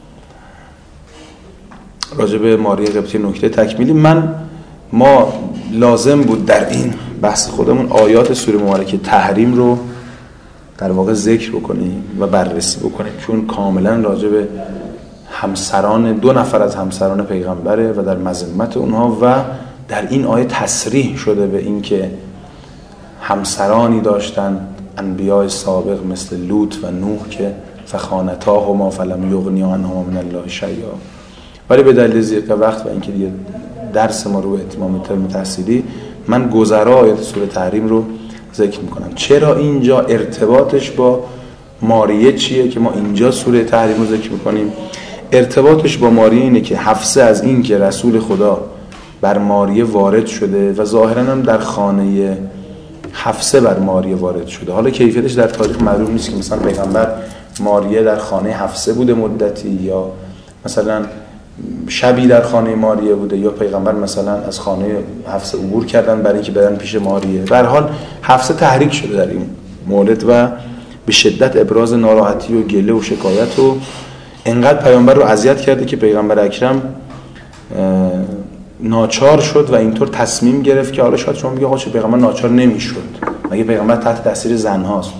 [SPEAKER 1] راجع به ماریه قبطی نکته تکمیلی. من ما لازم بود در این بحث خودمون آیات سوره مبارکه تحریم رو در واقع ذکر بکنیم و بررسی بکنیم، چون کاملا راجع به همسران دو نفر از همسران پیغمبره و در مذمت اونها و در این آیه تصریح شده به این که همسرانی داشتن انبیاء سابق مثل لوط و نوح که فخانتاهما فلم یغنیا عنهما من الله شیئا، ولی به دلیل ضیق وقت و اینکه دیگه درس ما رو اتمام ترم تحصیلی، من گذرا آیات سوره تحریم رو ذکر میکنم. چرا اینجا ارتباطش با ماریه چیه که ما اینجا سوره تحریم رو ذکر میکنیم؟ ارتباطش با ماریه اینه که حفصه از این که رسول خدا بر ماریه وارد شده و ظاهرا هم در خانه حفصه بر ماریه وارد شده. حالا کیفیتش در تاریخ معلوم نیست که مثلا پیغمبر ماریه در خانه حفصه بوده مدتی، یا مثلا شبی در خانه ماریه بوده، یا پیغمبر مثلا از خانه حفصه عبور کردن برای اینکه برن پیش ماریه. به هر حال حفصه تحریک شده در این مورد و به شدت ابراز ناراحتی و گله و شکایت و انقدر پیامبر رو اذیت کرده که پیغمبر اکرم ناچار شد و اینطور تصمیم گرفت که حالا شاید شما بگید آقا چه پیغمبر ناچار نمیشد، مگه پیغمبر تحت تاثیر زن هاست؟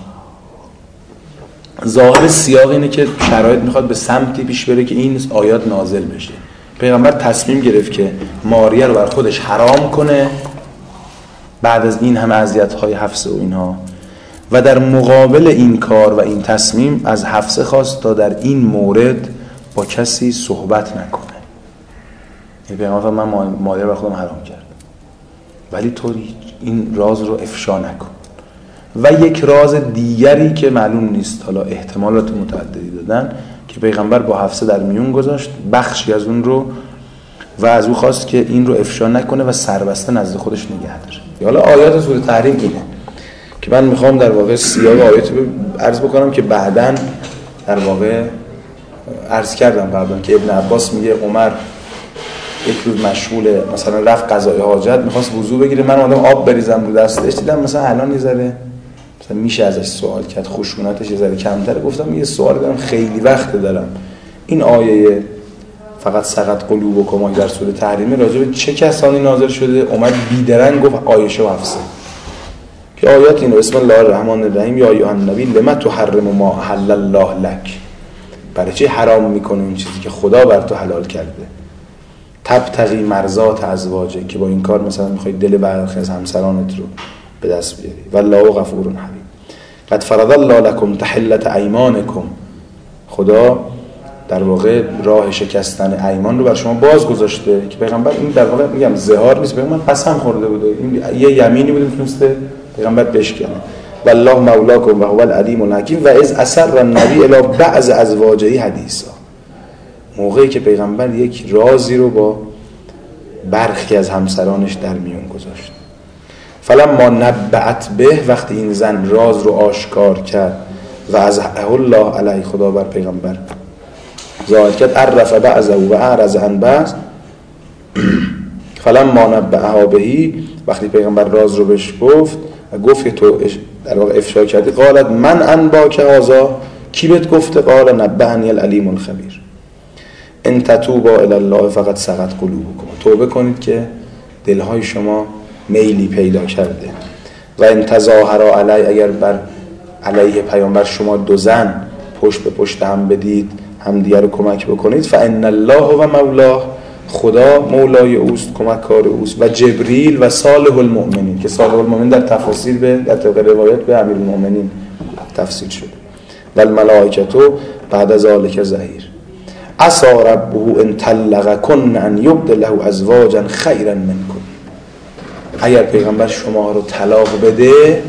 [SPEAKER 1] ظاهر سیاق اینه که شرایط میخواد به سمتی پیش بره که این آیات نازل بشه. پیغمبر تصمیم گرفت که ماریه رو بر خودش حرام کنه بعد از این همه اذیت‌های حفصه و اینها، و در مقابل این کار و این تصمیم از حفصه خواست تا در این مورد با کسی صحبت نکنه. یعنی پیغمبر من ماریه رو بر خودم حرام کرد، ولی تو این راز رو افشا نکن. و یک راز دیگری که معلوم نیست، حالا احتمالات متعددی دادن، که پیغمبر با حفصه در میون گذاشت بخشی از اون رو و از او خواست که این رو افشا نکنه و سربسته نزد خودش نگه داره. حالا آیات سوره تحریم اینه که من میخوام در واقع سیاق آیات رو عرض بکنم که بعداً در واقع عرض کردم قبلا که ابن عباس میگه عمر یک روز مشغول مثلا رفت قضای حاجت، میخواست وضو بگیره، من اومدم آب بریزم رو دستش، دیدم مثلا الان یه ذره مثلا میشه ازش سوال کرد، خشونتش یه ذره کمتره، گفتم یه سوال دارم خیلی وقت دارم، این آیه فقط سقط قلوبکم در سوره تحریم راجع به چه کسانی نازل شده؟ اومد بیدرنگ گفت عایشه و حفصه، که آیات اینو بسم الله الرحمن الرحیم یا ایها النبی لما تحرم ما حل الله لک، برای چه حرام میکنی این چیزی که خدا بر تو حلال کرده؟ تبتغی مرضات ازواجه، که با این کار مثلا میخوای دل برخی از همسرانت رو به دست بیاری. والله غفور حلیم. قد فرض الله لكم تحلة ایمانکم، خدا در واقع راه شکستن ایمان رو بر شما باز گذاشته که پیغمبر این در واقع میگم زهار نیست، پیغمبر قسم خورده بوده، این یه یمینی بود میتونسته پیغمبر بشکنه. والله مولاکم و هو العلیم الحکیم و اذ اسر النبی الی بعض ازواجه حدیثا، موقعی که پیغمبر یک رازی رو با برخی از همسرانش در میون گذاشت. فلما نبعت به، وقتی این زن راز رو آشکار کرد و از الله علیه، خدا بر پیغمبر ظاهر کرد، عرف بعضه و اعرض عن بعض. فلما نبعها بهی، وقتی پیغمبر راز رو بهش گفت و گفت که تو در واقع افشا کردی، قالت من انباک هذا، کی بهت گفته؟ قال نبعنی العلیم الخبیر. ان تتوبا الی الله فقد سقط قلوبکم، توبه کنید که دلهای شما میلی پیدا کرده. و ان تظاهرا علی، اگر بر علیه پیامبر شما دو زن پشت به پشت هم بدید، هم دیگر رو کمک بکنید، فان الله و مولاه، خدا مولای اوست، کمک کار اوست، و جبریل و صالح المؤمنین، که صالح المؤمنین در تفاسیر به در طبق روایت به امیر المؤمنین تفسیر شده. و الملائکه بعد از ذلک ظهیر. عسى ربه ان طلقكن ان يبدله ازواجا خيرا منكن، اگر پیغمبر شما رو طلاق بده،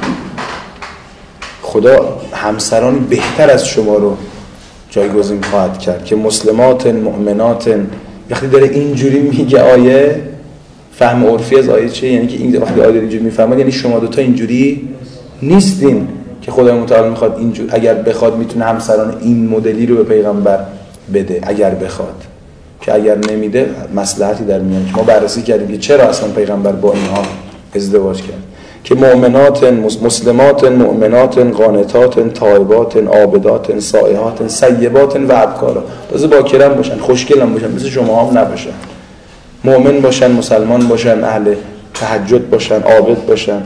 [SPEAKER 1] خدا همسران بهتر از شما رو جایگزین خواهد کرد که مسلمات مؤمنات. وقتی داره اینجوری میگه آیه، فهم عرفی از آیه چیه؟ یعنی که این وقتی آیه اینجوری میفهمه یعنی شما دو تا اینجوری نیستین که خدای متعال میخواد اینجور، اگر بخواد میتونه همسران این مدلی رو به پیغمبر بده اگر بخواد، که اگر نمیده مصلحتی در میاد. ما بررسی کردیم که چرا اصلا پیغمبر با اینها ازدواج کرد، که مؤمنات مسلمات مؤمنات قانتات تائبات عابدات سائحات سیبات و ابکارا، تازه باکرم باشن، خوشگلم باشن، مثل شما هم نباشن، مؤمن باشن، مسلمان باشن، اهل تهجد باشن، عابد باشن.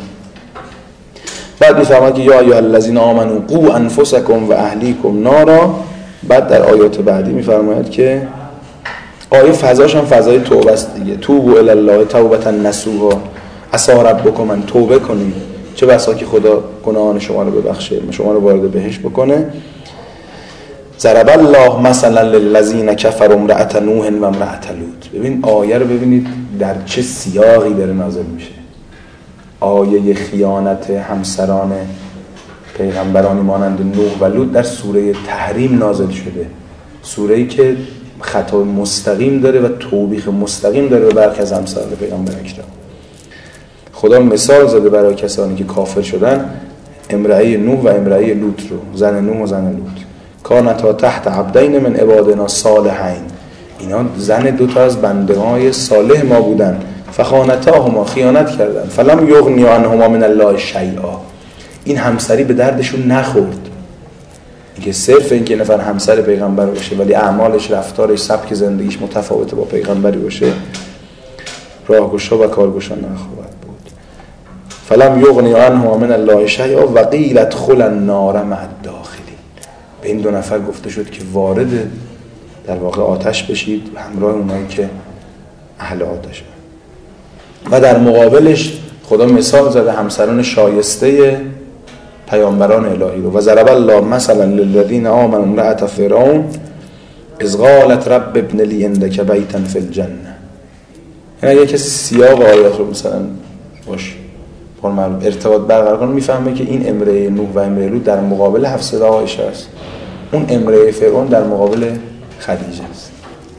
[SPEAKER 1] بعد میفهمد که یا ایها الذین آمنوا قوا انفسکم و اهلیکم نارا. بعد در آیات بعدی میفرماید که آیه فضاش هم فضای توبه است دیگه، توبوا الی الله توبة نصوحا، عسى ربکم ان توبه کنید، چه بسا که خدا گناهان شما رو ببخشه، شما رو وارد بهشت بکنه. ضرب الله مثلا للذین کفروا امرأة نوح و امرأة لوط. ببین آیه رو ببینید در چه سیاقی داره نازل میشه. آیه خیانت همسران پیغمبرانی مانند نوح و لوط در سوره تحریم نازل شده، سوره‌ای که خطاب مستقیم داره و توبیخ مستقیم داره به برخی از همسران پیغمبر اکرم. خدا مثال زده برای کسانی که کافر شدن، امرأه نوح و امرأه لوط رو، زن نوح و زن لوط. کانتا تحت عبدین من عبادنا صالحین، اینا زن دو تا از بنده‌های صالح ما بودن، فخانتاهما، خیانت کردن، فلم یغنی عنهما من الله شیئا، این همسری به دردشون نخورد. اینکه صرف اینکه نفر همسر پیغمبر باشه ولی اعمالش، رفتارش، سبک زندگیش متفاوت با پیغمبری باشه، راهگشا و کارگشا نخواهد بود. فلم یغنی عنهما من الله شیئا و قیل ادخلا النار مع الداخلین، به این دو نفر گفته شد که وارد در واقع آتش بشید همراه اونایی که اهل آتشن. و در مقابلش خدا مثال زده همسران شایسته پیامبران الهی رو. و ضرب الله مثلا للذین آمنوا امرأة فرعون اذ قالت رب ابن لی عندک بیتا فی الجنه. یعنی اگه کسی سیاق آیات رو مثلا باش پرمعلوم ارتباط برقرار کنه، میفهمه که این امرأه نوح و امرأه لوط در مقابل حفصه عایشه است، اون امرأه فرعون در مقابل خدیجه است.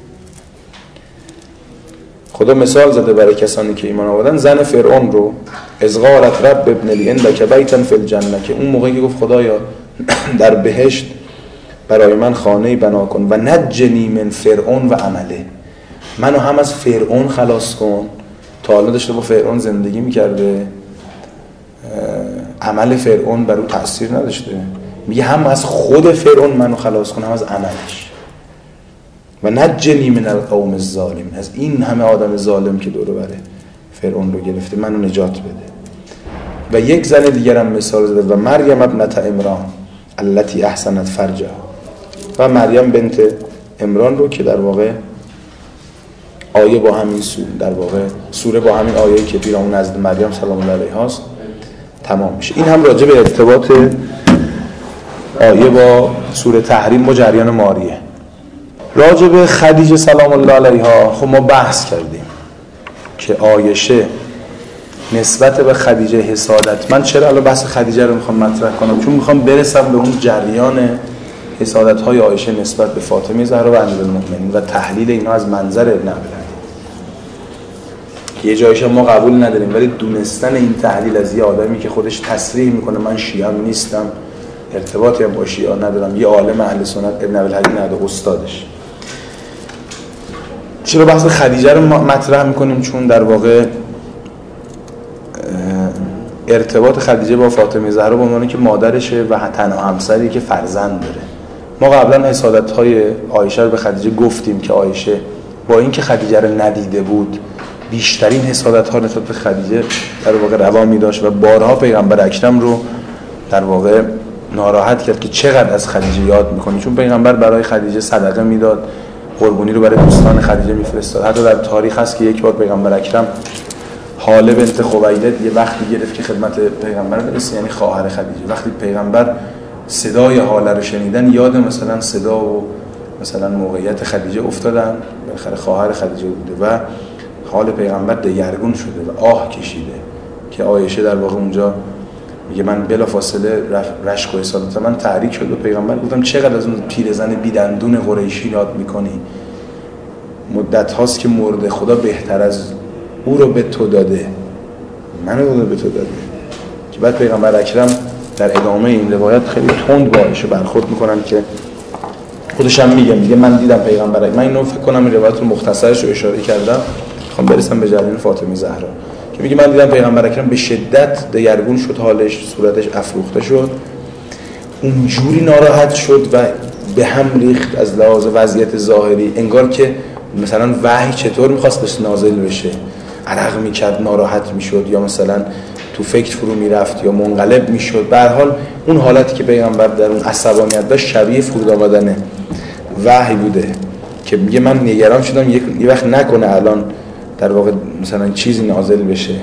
[SPEAKER 1] خدا مثال زده برای کسانی که ایمان آوردن زن فرعون رو، اذ قالت رب ابن لی عندک بیتا فی الجنه، که اون موقعی که گفت خدایا در بهشت برای من خانه‌ای بنا کن و نجنی من فرعون و عمله، منو هم از فرعون خلاص کن. تا حالا داشته با فرعون زندگی میکرده، عمل فرعون بر او تأثیر نداشته، میگه هم از خود فرعون منو خلاص کن هم از عملش. و نجنی من القوم الظالم، از این همه آدم ظالم که دور بره فرعون رو گرفته منو نجات بده. و یک زن دیگر هم مثال زده، و مریم ابنت عمران التي احسنت فرجها، و مریم بنت عمران رو که در واقع آیه با همین سوره، در واقع سوره با همین آیه‌ای که پیرامون نزد مریم سلام الله علیها است تمام میشه. این هم راجع به ارتباط آیه با سوره تحریم و جریان ماریه. راجع به خدیجه سلام الله علیها خب ما بحث کردیم که عایشه نسبت به خدیجه حسادت. من چرا الان بحث خدیجه رو میخوام مطرح کنم؟ چون میخوام برسم به اون جریان حسادت های عایشه نسبت به فاطمه زهرا و امیرالمؤمنین و تحلیل اینا از منظر ابن ابی که یه جایش ما قبول نداریم، ولی دونستن این تحلیل از یه آدمی که خودش تصریح میکنه من شیعه نیستم، ارتباطی هم با شیعه ندارم، یه عالم اهل سنت، ابن ابی الهدی نده استادش. چرا بحث خدیجه رو مطرح میکنیم؟ چون در واقع ارتباط خدیجه با فاطمه زهرا به عنوان که مادرشه و تنها همسری که فرزند داره. ما قبلا حسادت‌های عایشه رو به خدیجه گفتیم که عایشه با اینکه خدیجه رو ندیده بود بیشترین حسادت‌ها نسبت به خدیجه در واقع روا می‌داشت و بارها پیغمبر اکرم رو در واقع ناراحت کرد که چقدر از خدیجه یاد می‌کنی، چون پیغمبر برای خدیجه صدقه میداد، قربانی رو برای دوستان خدیجه می‌فرستاد. حتی در تاریخ هست که یک بار پیغمبر اکرم حاله بنت خویلد یه وقتی گرفت که خدمت پیغمبر برسه، یعنی خواهر خدیجه. وقتی پیغمبر صدای حاله رو شنیدن یاد مثلا صدا و مثلا موقعیت خدیجه افتادن، بالاخره خواهر خدیجه بوده و حال پیغمبر دگرگون شده و آه کشیده که عایشه در واقع اونجا میگه من بلافاصله رشک و حسادت من تحریک شد و پیغمبر گفتم چقدر از اون پیرزن بیدندون قریشی یاد میکنی، مدت هاست که مرده، خدا بهتر از او رو به تو داده، منو رو به تو داده. که بعد پیغمبر اکرم در ادامه این روایت خیلی تند با عایشه برخورد میکنن که خودش هم میگه میگه من دیدم پیغمبر، من اینو فکر کنم این روایت رو مختصرش رو اشاره کردم، میخوام برسم به جریان فاطمه زهرا که میگه من دیدم پیغمبر اکرم به شدت دگرگون شد، حالش صورتش افروخته شد، اونجوری ناراحت شد و به هم ریخت از لحاظ وضعیت ظاهری، انگار که مثلا وحی چطور میخواست بهش نازل بشه، عرق میکرد، ناراحت میشد یا مثلا تو فکر فرو میرفت یا منقلب میشد. به هر حال اون حالتی که پیغمبر در اون عصبانیت داشت شبیه فرود آمدن وحی بوده که میگه من نگران شدم یک یه وقت نکنه الان در واقع مثلا چیزی نازل بشه.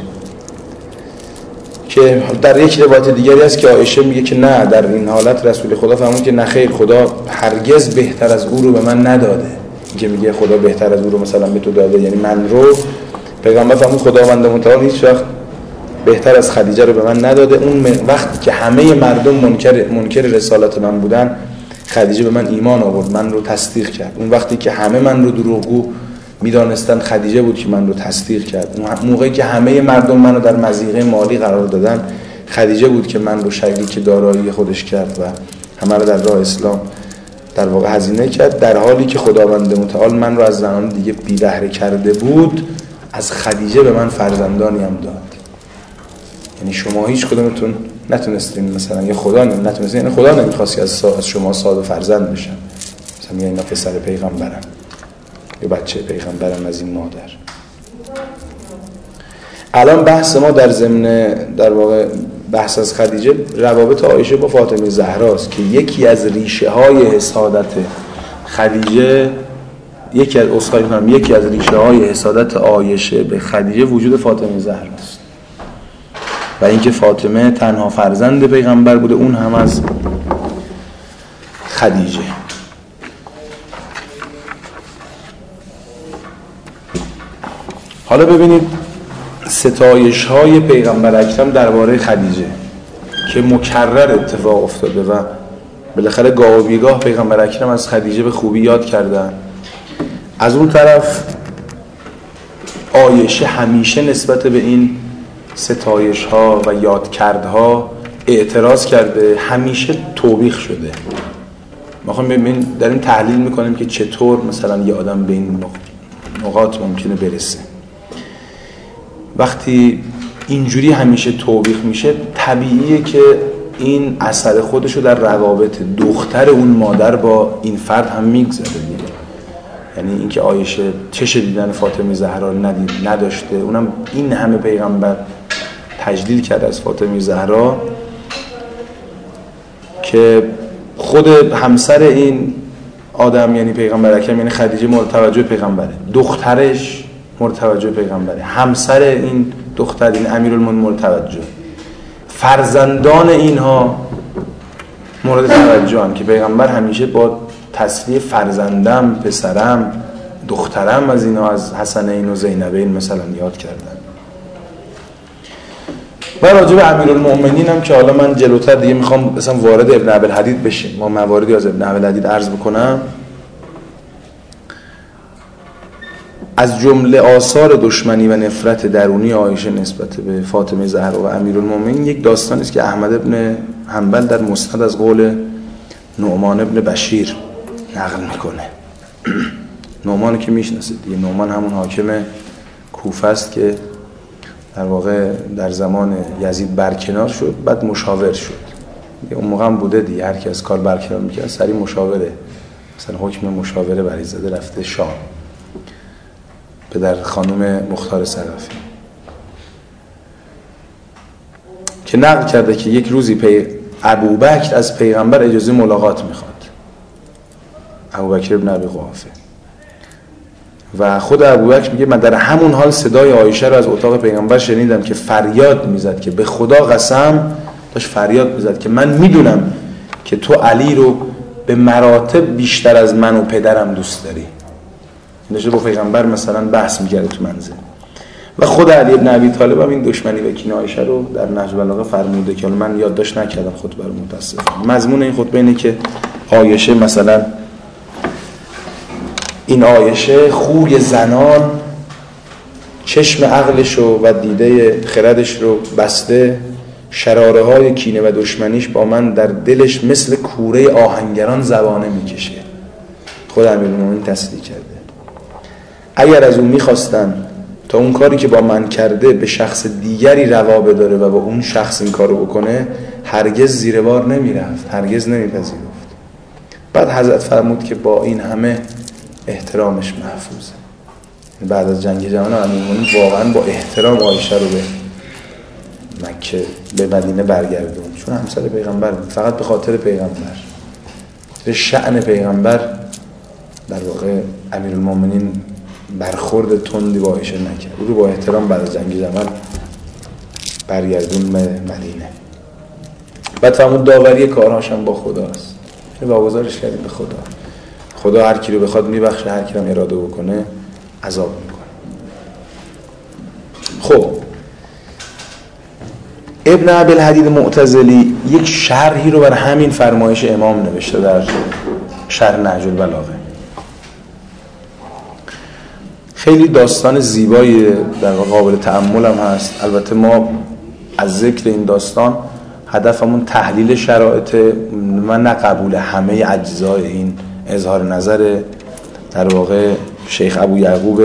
[SPEAKER 1] که در یک روایت دیگری هست که عایشه میگه که نه، در این حالت رسول خدا فرمود که نه خیر، خدا هرگز بهتر از او رو به من نداده. که میگه خدا بهتر از او رو مثلا به تو داده، یعنی من رو پیغمبر فرمود خداوند متعال هیچ وقت بهتر از خدیجه رو به من نداده. اون وقتی که همه مردم منکر منکر رسالت من بودن، خدیجه به من ایمان آورد، من رو تصدیق کرد. اون وقتی که همه من رو دروغگو میدانستن، خدیجه بود که من رو تصدیق کرد. اون موقعی که همه مردم منو در مضیقه مالی قرار دادن، خدیجه بود که من رو شریک دارایی خودش کرد و همه رو در راه اسلام در واقع هزینه کرد، در حالی که خداوند متعال من رو از زنان دیگه بی بهره کرده بود، از خدیجه به من فرزندانی هم داد. یعنی شما هیچ کدومتون نتونستین مثلا یه خدا نتونستین، یعنی خدا نمیخواستی از از شما صاحب فرزند بشن، مثلا میگن اینا پسر پیغمبرن یا بچه پیغمبرن از این مادر. الان بحث ما در ضمن در واقع بحث از خدیجه روابط عایشه با فاطمه زهراست که یکی از ریشه های حسادت خدیجه یکی از اسخای می‌کنم یکی از ریشه های حسادت عایشه به خدیجه وجود فاطمه زهراست و اینکه فاطمه تنها فرزند پیغمبر بوده، اون هم از خدیجه. حالا ببینید ستایش های پیغمبر اکرم درباره خدیجه که مکرر اتفاق افتاده و بالاخره گاه و بیگاه پیغمبر اکرم از خدیجه به خوبی یاد کردن. از اون طرف عایشه همیشه نسبت به این ستایش ها و یادکردها اعتراض کرده، همیشه توبیخ شده. ما خواهیم ببین در این تحلیل میکنیم که چطور مثلا یه آدم به این نقاط ممکنه برسه. وقتی اینجوری همیشه توبیخ میشه، طبیعیه که این اثر خودشو در روابط دختر اون مادر با این فرد هم میگذاره. یعنی اینکه عایشه چش دیدن فاطمه زهرا ندید نداشته، اونم این همه پیغمبر تجلیل کرده از فاطمه زهرا که خود همسر این آدم یعنی پیغمبر اکرم یعنی خدیجه مورد توجه پیغمبره، دخترش مورد توجه پیغمبره، همسر این دختر این امیرالمومنین مورد توجه، فرزندان اینها مورد توجه هم که پیغمبر همیشه با تصفیه فرزندم، پسرم، دخترم از اینا، از حسنین و زینبین مثلا یاد کردن. و راجع به امیرالمؤمنین هم که حالا من جلوتر دیگه میخوام مثلا وارد ابن ابوالحدید بشیم، ما مواردی از ابن ابوالحدید عرض بکنم. از جمله آثار دشمنی و نفرت درونی عایشه نسبت به فاطمه زهرا و امیرالمؤمنین یک داستانی است که احمد ابن حنبل در مسند از قول نعمان ابن بشیر نقل میکنه. نعمانو که میشناسید دیگه، نعمان همون حاکم کوفه است که در واقع در زمان یزید برکنار شد، بعد مشاور شد. اون موقع هم بوده دیگه، هر کی از کار برکنار میکرد سری مشاوره، مثلا حکم مشاوره بری زده رفته شام، پدر خانم مختار صرافی که نقل کرده که یک روزی پی ابوبکر از پیغمبر اجازه ملاقات میخواد، ابوبکر ابن ابی قحافه، و خود ابوبکر میگه من در همون حال صدای عایشه رو از اتاق پیغمبر شنیدم که فریاد میزد که به خدا قسم، داشت فریاد میزد که من میدونم که تو علی رو به مراتب بیشتر از من و پدرم دوست داری. نشه با پیغمبر مثلا بحث میگرده تو منزل. و خود علی ابن ابی طالب هم این دشمنی و کینه عایشه رو در نهج البلاغه فرموده که من یادداشت نکردم خطبه رو متاسفم. مضمون این خطبه اینه که عایشه مثلا این عایشه خوی زنان چشم عقلش رو و دیده خردش رو بسته، شراره های کینه و دشمنیش با من در دلش مثل کوره آهنگران زبانه میکشه. خود امیرالمومنین تصدیق کرده. اگر از اون میخواستن تا اون کاری که با من کرده به شخص دیگری روا بداره و با اون شخص این کارو بکنه، هرگز زیر بار نمیرفت، هرگز نمیپذیرفت. بعد حضرت فرمود که با این همه احترامش محفوظه. بعد از جنگ جهان امیرالمومنین واقعا با احترام عایشه رو به مکه به مدینه برگردون، چون همسر پیغمبر بود، فقط به خاطر پیغمبر، به شأن پیغمبر در واقع امیرالمومنین برخورد تندی با عایشه نکرد، او رو با احترام بعد از جنگ جمل برگردون به مدینه. بعد فرمود داوری کارهاش هم با خداست، واگذارش کردیم به خدا. خدا هر کی رو بخواد میبخشه، هر کی رو اراده بکنه عذاب میکنه. خب ابن ابوالحدید معتزلی یک شرحی رو بر همین فرمایش امام نوشته در شرح نهج البلاغه. خیلی داستان زیبایی در قابل تأمل هم هست. البته ما از ذکر این داستان هدفمون تحلیل شرایط و نه قبول همه اجزای این اظهار نظر در واقع شیخ ابو یعقوب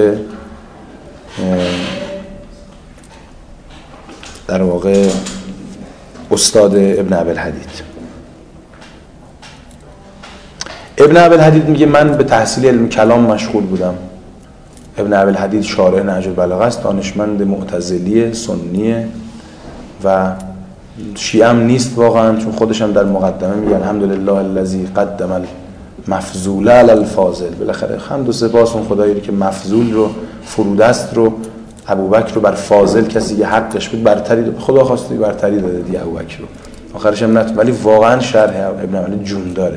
[SPEAKER 1] در واقع استاد ابن ابوالحدید. ابن ابوالحدید میگه من به تحصیل علم کلام مشغول بودم. ابن ابوالحدید شارح نهج البلاغه است، دانشمند معتزلی سنیه و شیعه هم نیست واقعا، چون خودش هم در مقدمه میگه الحمدلله الذی قدم المفضول علی الفاضل. بالاخره حمد و سپاس اون خدایی که مفضول رو فرودست رو ابوبکر رو بر فاضل، کسی که حقش بود برتری داد، خدا خواسته برتری داده دی ابوبکر رو، آخرش هم نتون. ولی واقعا شرح ابن ابوالحدید جون داره.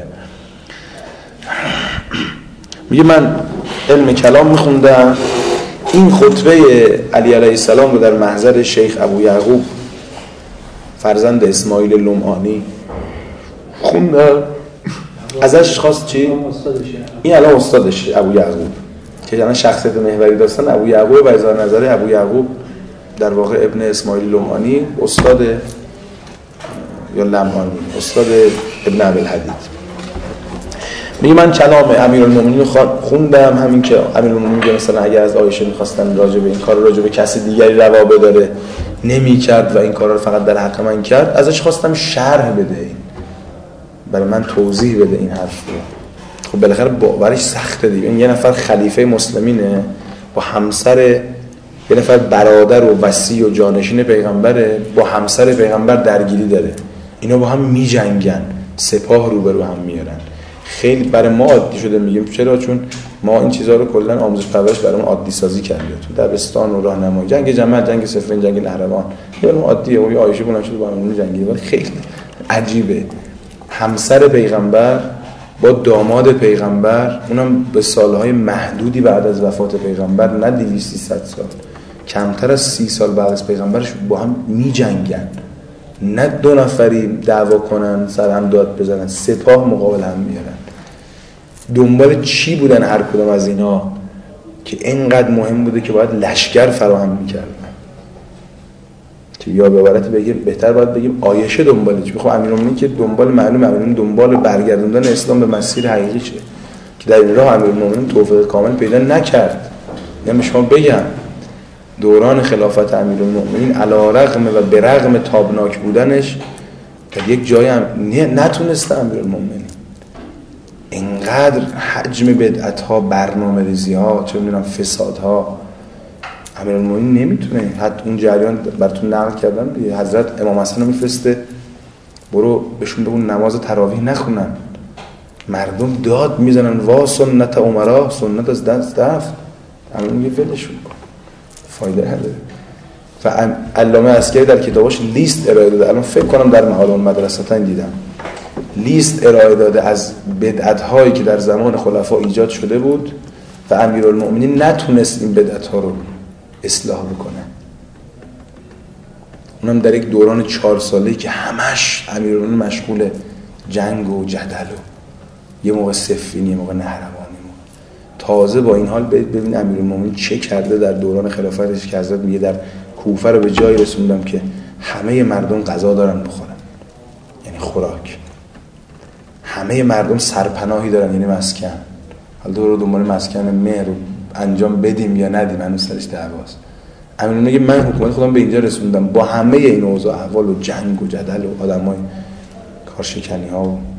[SPEAKER 1] میگه من علم کلام میخوندم، این خطبه علی علیه السلام رو در محضر شیخ ابو یعقوب فرزند اسماعیل لمعانی خوندم. ازش خواست چی؟ این الان استادش ابو یعقوب که الان شخصیت محوری داستان ابو یعقوب و اظهار نظر ابو یعقوب در واقع ابن اسماعیل لمعانی استاد یا لمعانی استاد ابن ابوالحدید. میگه من کلام امیرالمومنین خوندم، همین که امیرالمومنین میگه مثلا اگر از عایشه می‌خواستن راجع به این کار راجع به کسی دیگری روا بداره نمی‌کرد و این کارا رو فقط در حق من کرد، ازش خواستم شرح بده، این برای من توضیح بده این حرف رو. خب بالاخره باورش سخته دیگه. این یه نفر خلیفه مسلمینه با همسر، یه نفر برادر و وصی و جانشین پیغمبره، با همسر پیغمبر درگیری داره، اینا با هم میجنگن، سپاه رو برو هم میارن. خیلی برای ما عادی شده، میگیم چرا؟ چون ما این چیزها رو کلا آموزش پرورش برامون عادی سازی کردیم. تو دبستان و راهنمایی، جنگ جمل، جنگ صفین، جنگ نهروان، یه برام عادیه. اون عایشه بونم شده با هم میجنگید، ولی خیلی عجیبه همسر پیغمبر با داماد پیغمبر، اونم به سالهای محدودی بعد از وفات پیغمبر، نه دویست سیصد سال، کمتر از سی سال بعد از پیغمبرش با هم می جنگن، نه دو نفری دعوا کنن سر هم داد بزنن، سپاه مقابل هم میارن. دنبال چی بودن هر کدوم از اینا که اینقدر مهم بوده که باید لشکر فراهم میکردن؟ یا به عبارت بگیم بهتر باید بگیم عایشه دنبال چی؟ خب امیرالمومنین که دنبال معلوم امیرالمومنین دنبال برگردوندن اسلام به مسیر حقیقی چه که در این راه امیرالمومنین توفیق کامل پیدا نکرد. یعنی شما بگم دوران خلافت امیرالمومنین علی رغم و به رغم تابناک بودنش در یک جایی هم نتونسته امیرالمومنین اینقدر حجم بدعت‌ها، برنامه‌ریزی‌ها، چه می‌دونم فسادها، امیرالمومنین نمیتونه. حتی اون جریان براتون نقل کردم دیگه، حضرت امام حسن رو میفرسته برو بهشون بگو نماز تراویح نخونن، مردم داد میزنن وا سنت عمرا، سنت از دست رفت. اما میگه ولشون کن، فایده نداره. و علامه عسکری در کتابش لیست ارائه داده، الان فکر کنم در معالم مدرسه دیدم، لیست ارائه داده از بدعت‌هایی که در زمان خلفا ایجاد شده بود و امیرالمومنین نتونست این بدعت‌ها رو اصلاح بکنه. اونم در یک دوران چهار ساله‌ای که همش امیرالمومنین مشغول جنگ و جدل و یه موقع صفین، یه موقع نهروانی. تازه با این حال ببین امیرالمومنین چه کرده در دوران خلافتش که حضرت میگه در کوفه رو به جایی رسوندم که همه مردم غذا دارن بخورن، یعنی خوراک، همه مردم سرپناهی دارن، یعنی مسکن. حالا دور دنبال مسکن مهر رو انجام بدیم یا ندیم هنوز سرش دعواست. امیرالمومنین میگه من حکومت خودم به اینجا رسوندم با همه این اوضاع احوال و جنگ و جدل و آدمای کارشکنی ها و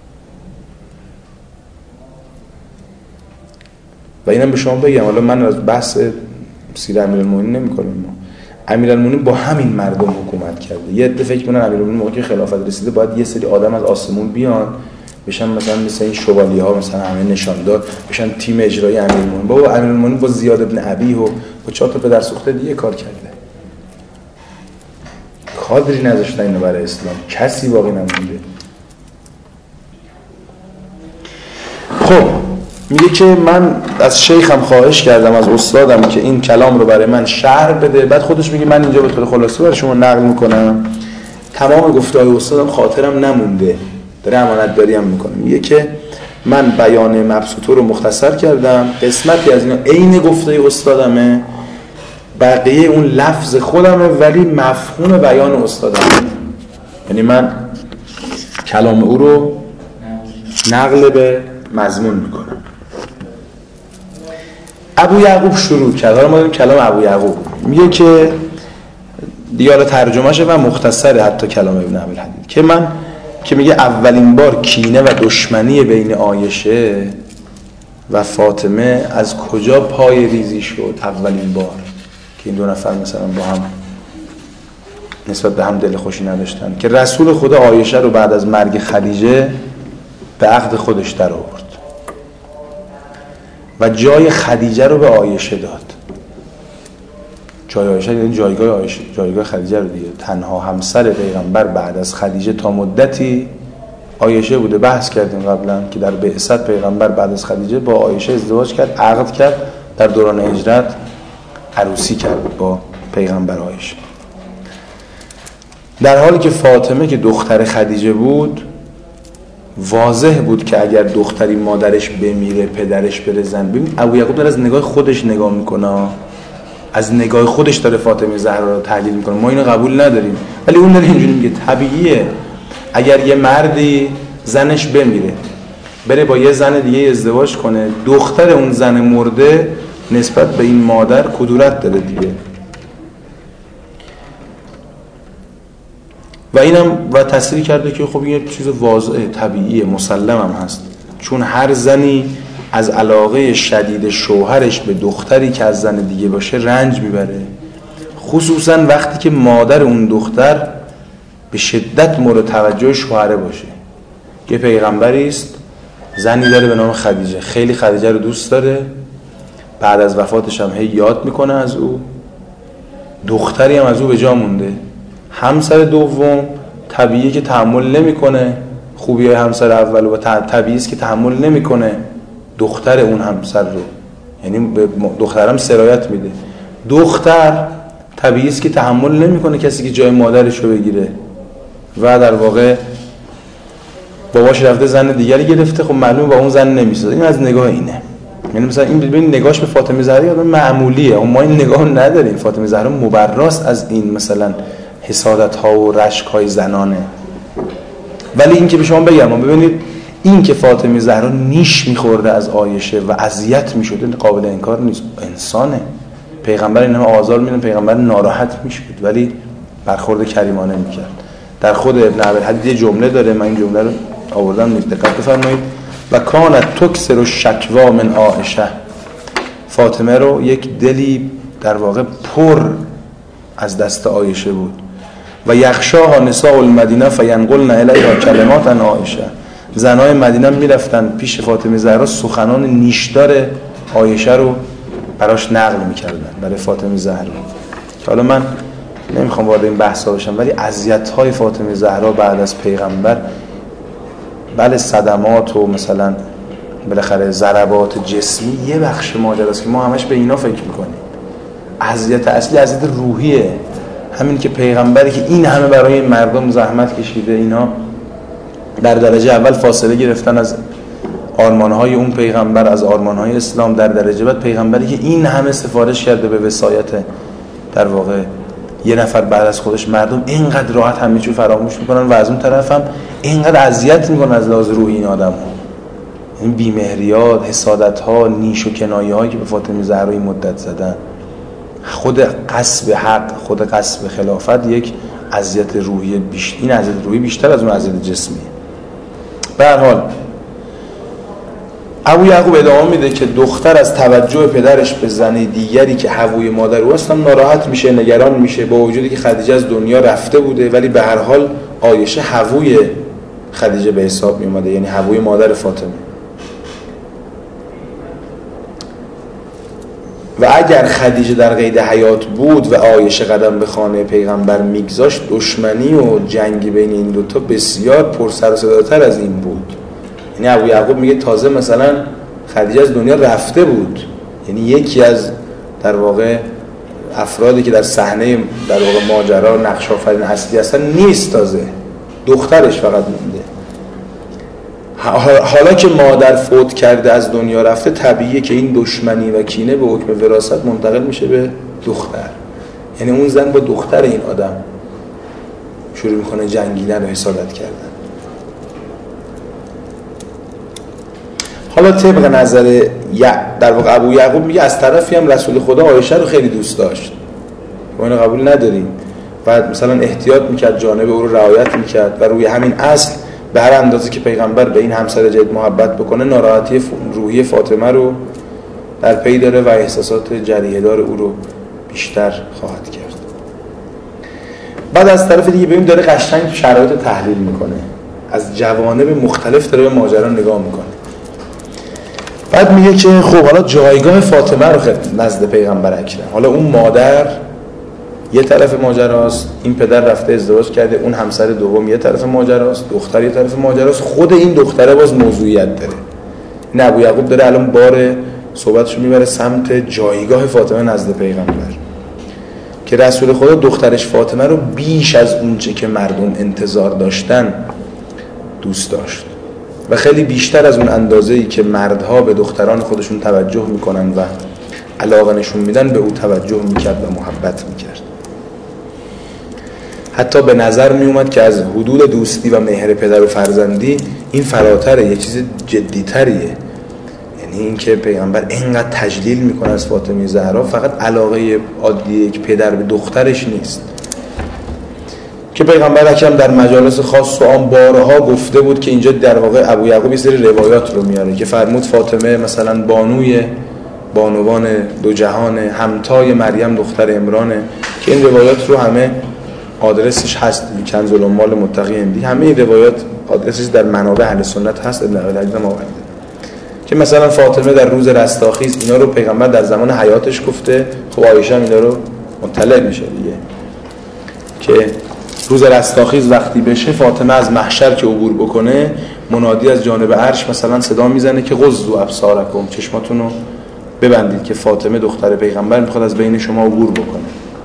[SPEAKER 1] و اینم به شما بگم، حالا من از بحث سیر امیرالمومنین نمی‌کنم، امیرالمومنین با همین مردم حکومت کرده. یه عده فکر می‌کنن امیرالمومنین موقعی که خلافت رسیده باید یه سری آدم از آسمون بیان بشن مثلا مثل این شوالیه‌ها مثلا همه نشاندار بشن تیم اجرایی امیرالمومنین. بابا امیرالمومنین با زیاد ابن ابیه و با چهار تا پدر سوخته دیگه کار کرده، کادری نذاشتن اینو برای اسلام، کسی باقی نمونده. خب میگه که من از شیخم خواهش کردم، از استادم که این کلام رو برای من شرح بده. بعد خودش میگه من اینجا به طور خلاصه برای شما نقل میکنم، تمام گفته‌های استادم خاطرم نمونده، داره امانت داری هم میکنه. میگه که من بیان مبسوط رو مختصر کردم، قسمتی از اینا عین گفته استادمه، بقیه اون لفظ خودمه ولی مفهوم بیان استادمه. یعنی من کلام او رو نقل به مضمون میکنم. ابو یعقوب شروع کرد، حالا ما داریم کلام ابو یعقوب. میگه که دیگه ترجمهشه و مختصره حتی کلام ابن ابوالحدید، که من که میگه اولین بار کینه و دشمنی بین عایشه و فاطمه از کجا پای ریزی شد. اولین بار که این دو نفر مثلا با هم نسبت به هم دل خوشی نداشتن، که رسول خدا عایشه رو بعد از مرگ خدیجه به عقد خودش در آورد و جای خدیجه رو به عایشه داد. جای عایشه یعنی جایگاه عایشه، جایگاه خدیجه رو دیگه. تنها همسر پیغمبر بعد از خدیجه تا مدتی عایشه بوده. بحث کردیم قبلا که در بعثت پیغمبر بعد از خدیجه با عایشه ازدواج کرد، عقد کرد، در دوران هجرت عروسی کرد با پیغمبر عایشه. در حالی که فاطمه که دختر خدیجه بود، واضح بود که اگر دختری مادرش بمیره پدرش بره زن. ببین ابو یعقوب داره از نگاه خودش نگاه میکنه، از نگاه خودش داره فاطمه زهرا رو تحلیل میکنه. ما اینو قبول نداریم، ولی اون داره اینجوری میگه طبیعیه اگر یه مردی زنش بمیره بره با یه زن دیگه ازدواج کنه، دختر اون زن مرده نسبت به این مادر کدورت داره دیگه. و اینم و تصریح کرده که خب این یه چیز واضحه، طبیعیه، مسلم هم هست، چون هر زنی از علاقه شدید شوهرش به دختری که از زن دیگه باشه رنج میبره، خصوصا وقتی که مادر اون دختر به شدت مورد توجه شوهره باشه. یه پیغمبری است، زنی داره به نام خدیجه، خیلی خدیجه رو دوست داره، بعد از وفاتش هم هی یاد میکنه از او، دختری هم از او به جا مونده. همسر دوم طبیعیه که تحمل نمیکنه خوبی همسر اول و طبیعی است که تحمل نمیکنه دختر اون همسر رو، یعنی به دخترم سرایت میده. دختر طبیعی است که تحمل نمیکنه کسی که جای مادرش رو بگیره و در واقع باباش رفته زن دیگری گرفته، خب معلومه با اون زن نمیسازه. این از نگاه اینه. یعنی مثلا این ببین نگاهش به فاطمه زهرا معمولیه، اما ما این نگاه نداریم. فاطمه زهرا مبراست از این مثلا حسادت ها و رشک های زنانه. ولی این که به شما بگم، ببینید این که فاطمه زهرا نیش میخورده از عایشه و اذیت میشده قابل انکار نیست. انسانه، پیغمبر این همه آزار میدن، پیغمبر ناراحت میشد ولی برخورد کریمانه میکرد. در خود ابن عبدالحدید یه جمله داره، من این جمله رو آوردم نیست، دقت بفرمایید. و کانت تکسر الشکوا من عایشه، فاطمه رو یک دلی در واقع پر از دست عایشه بود. و یخشاها نساء المدینه فینقلن الیها کلمات عن عایشه، زنای مدینه میرفتن پیش فاطمه زهرا سخنان نیشدار عایشه رو براش نقل میکردن، برای فاطمه زهرا. که حالا من نمیخوام وارد این بحثا بشم، ولی اذیت‌های فاطمه زهرا بعد از پیغمبر، بله صدمات و مثلا بالاخره ضربات جسمی یه بخش ماجراست که ما همش به اینا فکر میکنیم. اذیت اصلی اذیت روحیه، همین که پیغمبری که این همه برای مردم زحمت کشیده، اینا در درجه اول فاصله گرفتن از آرمانهای اون پیغمبر، از آرمانهای اسلام، در درجه بعد پیغمبری که این همه سفارش کرده به وصایت در واقع یه نفر بعد از خودش، مردم اینقدر راحت همه چیو فراموش میکنن و از اون طرف هم اینقدر اذیت میکنن از لحاظ روحی این آدم‌ها. این بی‌مهریات، حسادت‌ها، نیش و کنایه‌هایی که به فاطمه زهرا این مدت زدن، خود غصب حق، خود غصب خلافت یک اذیت روحی بیشتر، این اذیت روحی بیشتر از اون اذیت جسمیه. به هر حال ابو یعقوب ادامه میده که دختر از توجه پدرش به زن دیگری که هووی مادر او است ناراحت میشه، نگران میشه، با وجودی که خدیجه از دنیا رفته بوده ولی به هر حال عایشه هووی خدیجه به حساب می اومده، یعنی هووی مادر فاطمه. و اگر خدیجه در قید حیات بود و عایشه قدم به خانه پیغمبر میگذاشت، دشمنی و جنگی بین این دوتا بسیار پر سر و صداتر از این بود. یعنی ابو یعقوب میگه تازه مثلا خدیجه از دنیا رفته بود، یعنی یکی از در واقع افرادی که در صحنه در واقع ماجرا نقش آفرین اصلی هستن نیست، تازه دخترش فقط مونده. حالا که مادر فوت کرده از دنیا رفته، طبیعیه که این دشمنی و کینه به حکم وراثت منتقل میشه به دختر. یعنی اون زن با دختر این آدم شروع میکنه جنگیدن و حسادت کردن. حالا طبق نظر در واقع ابو یعقوب میگه از طرفی هم رسول خدا عایشه رو خیلی دوست داشت، ما اینو قبول نداریم، بعد مثلا احتیاط میکرد، جانب او رو رعایت میکرد و روی همین اصل به هر اندازه که پیغمبر به این همسر جدید محبت بکنه، ناراحتی روحی فاطمه رو در پی داره و احساسات جریحه‌دار او رو بیشتر خواهد کرد. بعد از طرف دیگه ببین داره قشنگ شرایط تحلیل میکنه، از جوانب مختلف داره به ماجرا نگاه میکنه. بعد میگه که خب حالا جایگاه فاطمه رو نزد پیغمبر اکرم، حالا اون مادر یه طرف ماجراست، این پدر رفته ازدواج کرده، اون همسر دوم یه طرف ماجراست، دختر یه طرف ماجراست، خود این دختره باز موضوعیت داره. نه ابو یعقوب داره الان بار صحبتشو میبره سمت جایگاه فاطمه نزد پیغمبر، که رسول خدا دخترش فاطمه رو بیش از اونچه که مردم انتظار داشتن دوست داشت و خیلی بیشتر از اون اندازه‌ای که مردها به دختران خودشون توجه میکنن و علاقه نشون میدن به او توجه میکرد و محبت میکرد. حتی به نظر میومد که از حدود دوستی و مهر پدر و فرزندی این فراتره، یه چیز جدیتریه. یعنی این که پیغمبر اینقدر تجلیل میکنه از فاطمه زهرا، فقط علاقه عادی یک پدر به دخترش نیست، که پیغمبر اکرم در مجالس خاص و عام بارها گفته بود که اینجا در واقع ابو یعقوب یه سری روایات رو میاره که فرمود فاطمه مثلا بانوی بانوان دو جهان، همتای مریم دختر عمرانه، که این روایات رو همه آدرسش هست، کنز الاموال متقی هندی، همه این روایات آدرسش در منابع اهل سنت هست، ابن عبدالحدید هم آورده که مثلا فاطمه در روز رستاخیز اینا رو پیغمبر در زمان حیاتش گفته، خب عایشه هم اینا رو مطلع میشه دیگه، که روز رستاخیز وقتی بشه فاطمه از محشر که عبور بکنه منادی از جانب عرش مثلا صدا میزنه که غضوا ابصارکم، چشماتون رو ببندید که فاطمه دختر پیغمبر میخواد از بین شما عبور بکنه.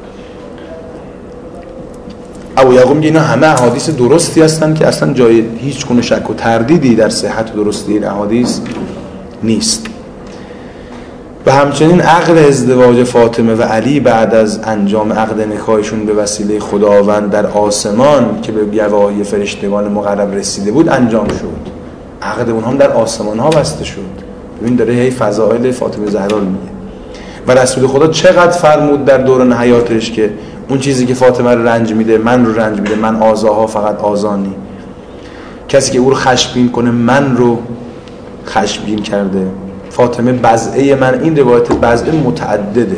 [SPEAKER 1] ابو یعقوب میگه اینا همه احادیث درستی هستن که اصلا جای هیچ گونه شک و تردیدی در صحت و درستی این احادیث نیست. و همچنین عقد ازدواج فاطمه و علی بعد از انجام عقد نکاحشون به وسیله خداوند در آسمان که به گواهی فرشتگان مقرب رسیده بود انجام شد. عقد اونها هم در آسمان ها بسته شد. ببین داره هی فضائل فاطمه زهرا رو میگه. و رسول خدا چقدر فرمود در دوران حیاتش که اون چیزی که فاطمه رو رنج میده من رو رنج میده، من آزاها فقط آزانی. کسی که او رو خشمگین کنه من رو خشمگین کرده. فاطمه بضعه من، این روایت بضعه متعدده.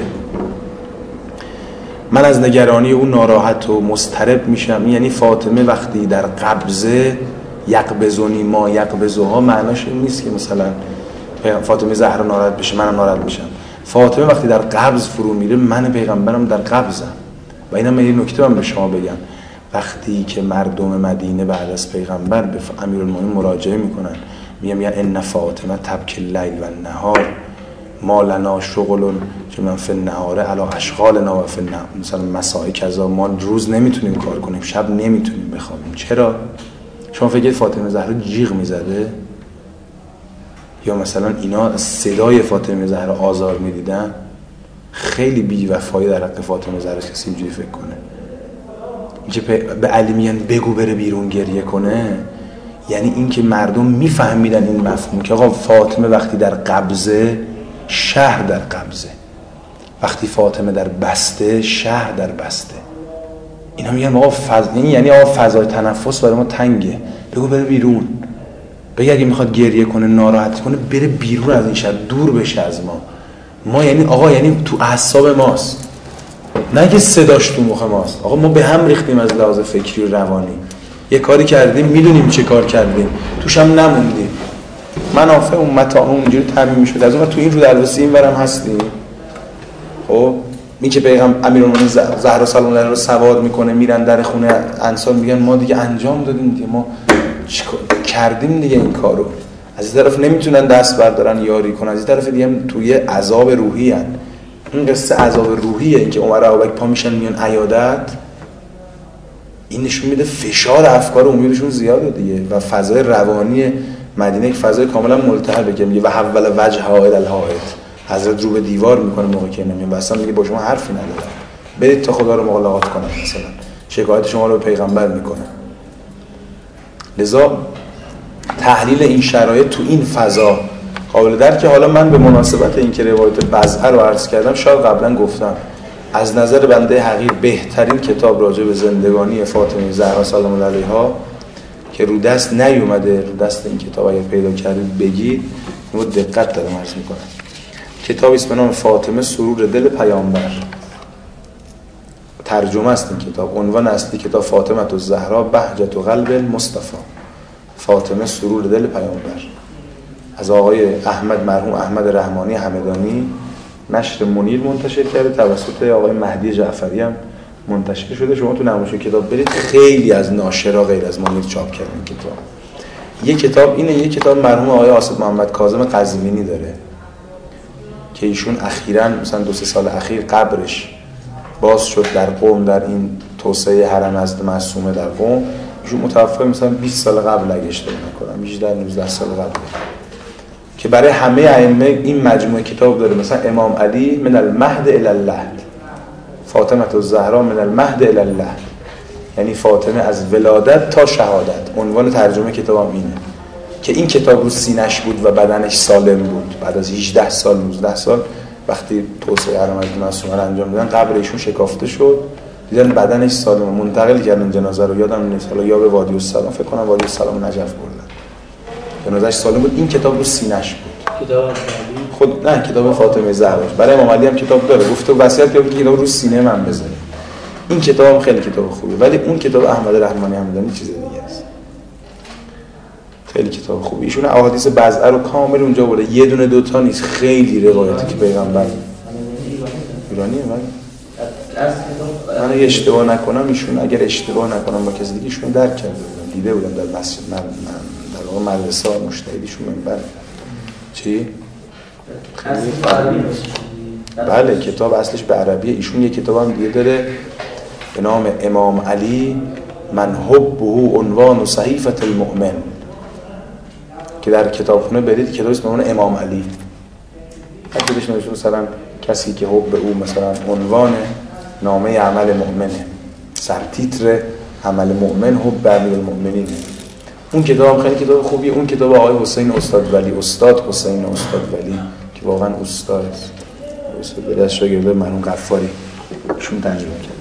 [SPEAKER 1] من از نگرانی او ناراحت و مضطرب میشم. یعنی فاطمه وقتی در قبضه یقبضنی ما یقبضها معناش این نیست که مثلا فاطمه زهرا ناراحت بشه منم ناراحت میشم. فاطمه وقتی در قبض فرو میره من پیغمبرم در قبضم. و اینم من یه نکته من به شما بگم، وقتی که مردم مدینه بعد از پیغمبر به امیرالمومنین مراجعه میکنن میگم میگن ان فاطمه تبکی اللیل و النهار ما لنا شغل که من فی النهار علی اشغالنا و فی النهار، مثلا مساعی کذا ما روز نمیتونیم کار کنیم شب نمیتونیم بخوابیم. چرا؟ شما فکر فاطمه زهرا جیغ میزده یا مثلا اینا صدای فاطمه زهرا آزار میدیدن؟ خیلی بی‌وفایی در حق فاطمه زهرا کسی اینجوری فکر کنه. اینکه به علی میگن بگو بره بیرون گریه کنه، یعنی اینکه مردم میفهمیدن این مفهوم که آقا فاطمه وقتی در قبضه شهر در قبضه، وقتی فاطمه در بسته شهر در بسته. اینا میگن آقا فض... یعنی آقا فضای تنفس برای ما تنگه، بگو بره بیرون. بگه اگه میخواد گریه کنه ناراحت کنه بره بیرون از این شهر، دور بشه از ما. ما یعنی آقا یعنی تو اعصاب ماست، نه که صداش تو مخ ماست. آقا ما به هم ریختیم از لحاظ فکری و روانی، یه کاری کردیم میدونیم چه کار کردیم توش هم نموندیم. منافع اون متاع اونجوری تامین میشد. از اون تو این رو دروسی این ورم هستیم. خب این که پیغمبر امیرالمومنین زهرا سلام الله علیها رو سوار میکنه میرن در خونه انصار میگن ما دیگه انجام دادیم دیگه، ما چیکار کردیم دیگه این کارو. از این طرف نمیتونن دست بردارن یاری کنن، از این طرف دیگه توی عذاب روحی ان. این قصه عذاب روحیه. این که عمر ابوبکر پا میشن میان عیادت، این نشون میده فشار افکار امیدشون زیاده دیگه. و فضای روانی مدینه یک فضای کاملا ملتهبه که میگه و حول وجه الى الحائط، حضرت رو به دیوار میکنه موقعی که نمیان و اصلا میگه با شما حرفی ندارم، برید تا خدا رو ملاقات کنم، مثلا شکایت شما رو به پیغمبر میکنه. لذا تحلیل این شرایط تو این فضا قابل درکه. حالا من به مناسبت این که روایت بزعه رو عرض کردم، شاید قبلا گفتم از نظر بنده حقیر بهترین کتاب راجع به زندگانی فاطمه زهرا سلام الله علیها که رو دست نیومده، رو دست این کتاب اگر پیدا کردید بگید، اینو دقت دارم عرض میکنم. کتابی است به نام فاطمه سرور دل پیامبر، ترجمه است این کتاب. عنوان اصلی کتاب فاطمه الزهرا بهجت قلب المصطفی، فاطمه سرور دل پیامبر، از آقای احمد مرحوم احمد رحمانی همدانی، نشر منیر منتشر کرده، توسط آقای مهدی جعفری هم منتشر شده. شما تو نمایش کتاب برید، خیلی از ناشرا غیر از منیر چاپ کردن کتاب. یک کتاب اینه، یک کتاب مرحوم آقای آصف محمد کاظم قزوینی داره که ایشون اخیراً مثلا دو سه سال اخیر قبرش باز شد در قم، در این توسعه حرم حضرت معصومه در قم. ایشون متوفی مثلا بیست سال قبل اگه اشتباه نکنم، هجده نوزده سال قبل، که برای همه ائمه این مجموعه کتاب داره. مثلا امام علی من المهد الی اللحد، فاطمه الزهرا من المهد الی اللحد، یعنی فاطمه از ولادت تا شهادت. عنوان ترجمه کتابم اینه که این کتاب رو سینش بود و بدنش سالم بود. بعد از هجده سال نوزده سال وقتی توسعه حرم حضرت معصومه رو انجام دادن، قبر ایشون شکافته شد، دیدن بدنش سالمه، منتقل کردن جنازه رو، یادم نیست حالا یا به وادی السلام، فکر کنم وادی السلام نجف بردن، جنازه‌اش سالم بود. این کتاب رو سینش بود. کتاب خود نه، کتاب فاطمه زهرا. برای امام علی هم کتاب داره، گفته وصیت کرد که کتاب رو سینه من بذاره. این کتاب هم خیلی کتاب خوبه، ولی اون کتاب احمد رحمانی همدانی چیز دیگه است. خیلی کتاب خوبه. ایشون احادیث بزعه رو کامل اونجا برده، یه دونه دوتا نیست، خیلی روایتی که پیغمبر ایرانیه. ولی
[SPEAKER 2] از کتاب
[SPEAKER 1] من اگه اشتباه نکنم ایشون اگر اشتباه نکنم با کسی دیگه ایشون درک کرده بودم، دیده بودم در مسجد من من در واقع مدرسه مجتهدیشون منبر چی؟ بله کتاب اصلش به عربیه. ایشون یه کتاب هم دیگه داره به نام امام علی من حبه عنوان و صحیفة المؤمن که در کتابخونه برید کتاب اسم اون امام علی حتی بهش نوشته مثلا کسی که حب او مثلا عنوان نامه عمل مؤمنه، سرتیتر عمل مؤمن حب امیرالمؤمنین. اون کتاب خیلی کتاب خوبیه. اون کتاب آقای حسین استاد ولی استاد حسین استاد ولی که واقعا استاد استاد بله از شاگرده مرحوم غفاری شون ترجمه کرد.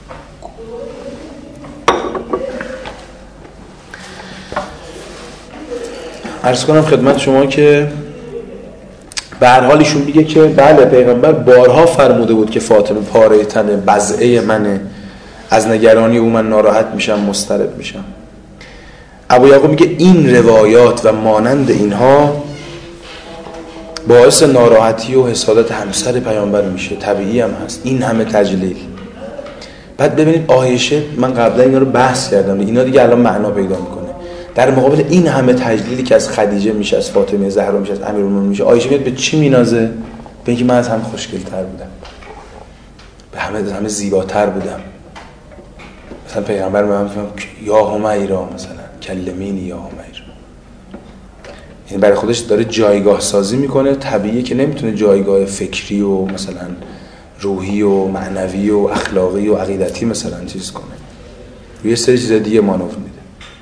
[SPEAKER 1] عرض کنم خدمت شما که به هر حال ایشون میگه که بله پیغمبر بارها فرموده بود که فاطمه پاره تنه، بضعه منه، از نگرانی او من ناراحت میشم، مضطرب میشم. ابو یعقوب میگه این روایات و مانند اینها باعث ناراحتی و حسادت همسر پیامبر میشه، طبیعی هم هست. این همه تجلیل. بعد ببینید عایشه، من قبلا اینا رو بحث کردم، اینا دیگه الان معنا پیدا میکنه. در مقابل این همه تجلیلی که از خدیجه میشه، از فاطمه زهرا میشه، از امیرالمومنین میشه، عایشه میاد به چی مینازه؟ به اینکه من از همه خوشگل‌تر بودم، به همه از همه زیباتر بودم. مثلا پیغمبر به من میگه یا همیرا، مثلا کلمینی یا همیرا. یعنی برای خودش داره جایگاه سازی میکنه. طبیعیه که نمیتونه جایگاه فکری و مثلا روحی و معنوی و اخلاقی و عقیدتی مثلا چیز کنه، یه سری چیز دیگه مانور میده.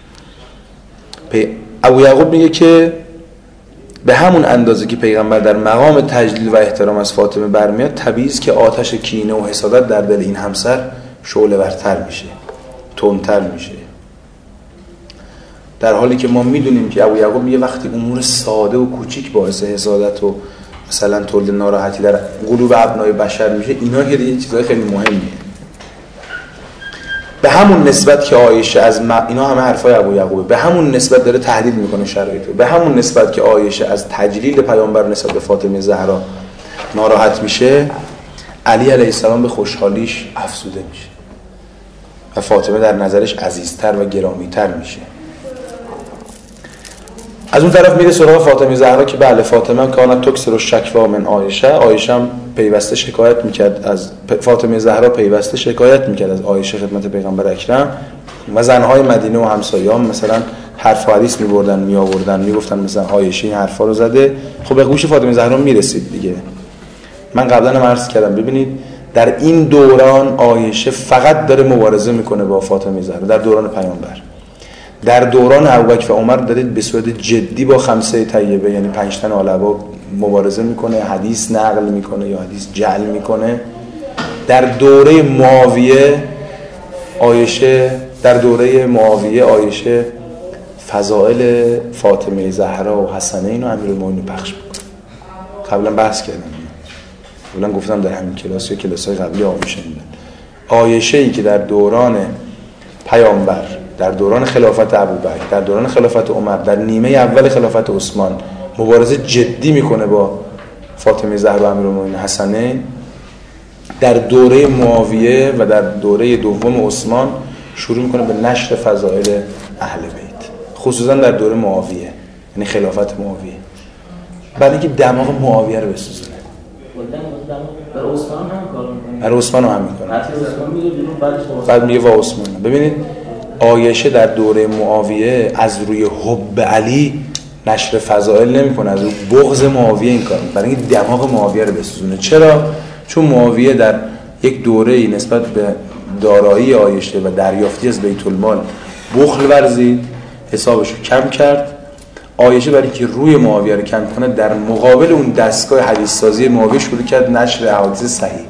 [SPEAKER 1] ابو یعقوب میگه که به همون اندازه که پیغمبر در مقام تجلیل و احترام از فاطمه برمیاد، طبیعیه که آتش کینه و حسادت در دل این همسر شعله ورتر میشه، تندتر میشه. در حالی که ما میدونیم که ابو یعقوب میگه وقتی امور ساده و کوچیک باعث حسادت و مثلا تولید ناراحتی در قلوب ابنای بشر میشه، اینا که دیگه چیزای خیلی مهمیه. به همون نسبت که عایشه از م... اینا همه حرفای ابو یعقوبه، به همون نسبت داره تحلیل میکنه شرایطو، به همون نسبت که عایشه از تجلیل پیامبر نسبت به فاطمه زهرا ناراحت میشه، علی علیه السلام به خوشحالیش افزوده میشه و فاطمه در نظرش عزیزتر و گرامیتر میشه. از اون طرف میره سراغ فاطمه زهرا که بله فاطمه کانت تکسر الشکوا من عایشه، عایشه هم پیوسته شکایت میکرد از فاطمه زهرا، پیوسته شکایت میکرد از عایشه خدمت پیغمبر اکرم و زنهای مدینه و همسایه‌ها مثلا حرف و حدیث میبردن میآوردن میگفتن مثلا عایشه این حرفا رو زده. خب به گوش فاطمه زهرا میرسید دیگه. من قبلا هم عرض کردم ببینید در این دوران عایشه فقط داره مبارزه میکنه با فاطمه زهرا در دوران پیامبر. در دوران ابوبکر و عمر دارید به صورت جدی با خمسه طیبه یعنی پنج تن علما مبارزه میکنه، حدیث نقل میکنه یا حدیث جعل میکنه. در دوره معاویه عایشه در دوره معاویه عایشه فضائل فاطمه زهرا و حسنین و امیرالمومنین پخش میکنه. قبلا بحث کردم، قبلا گفتم در همین کلاس یا کلاس‌های قبلی آموزش شنیدن. عایشه‌ای که در دوران پیامبر، در دوران خلافت ابوبکر، در دوران خلافت عمر، در نیمه اول خلافت عثمان مبارزه جدی میکنه با فاطمه زهرا و امیرالمومنین حسنین، در دوره معاویه و در دوره دوم عثمان شروع میکنه به نشر فضائل اهل بیت، خصوصا در دوره معاویه یعنی خلافت معاویه، بعد اینکه دماغ معاویه رو بسوزونه.
[SPEAKER 2] در عثمان هم کار میکنه،
[SPEAKER 1] در عثمان هم میکنه،
[SPEAKER 2] حتی عثمان میگه بیرون بعدش
[SPEAKER 1] بعد میگه وا عثمان. ببینید عایشه در دوره معاویه از روی حب علی نشر فضائل نمیکنه، از روی بغض معاویه این کار میکنه، برای اینکه دماغ معاویه رو بسوزونه. چرا؟ چون معاویه در یک دوره‌ای نسبت به دارایی عایشه و دریافتی از بیت المال بخل ورزید، حسابش رو کم کرد. عایشه برای اینکه روی معاویه رو کم کنه در مقابل اون دستگاه حدیث سازی معاویه شروع کرد نشر احادیث صحیح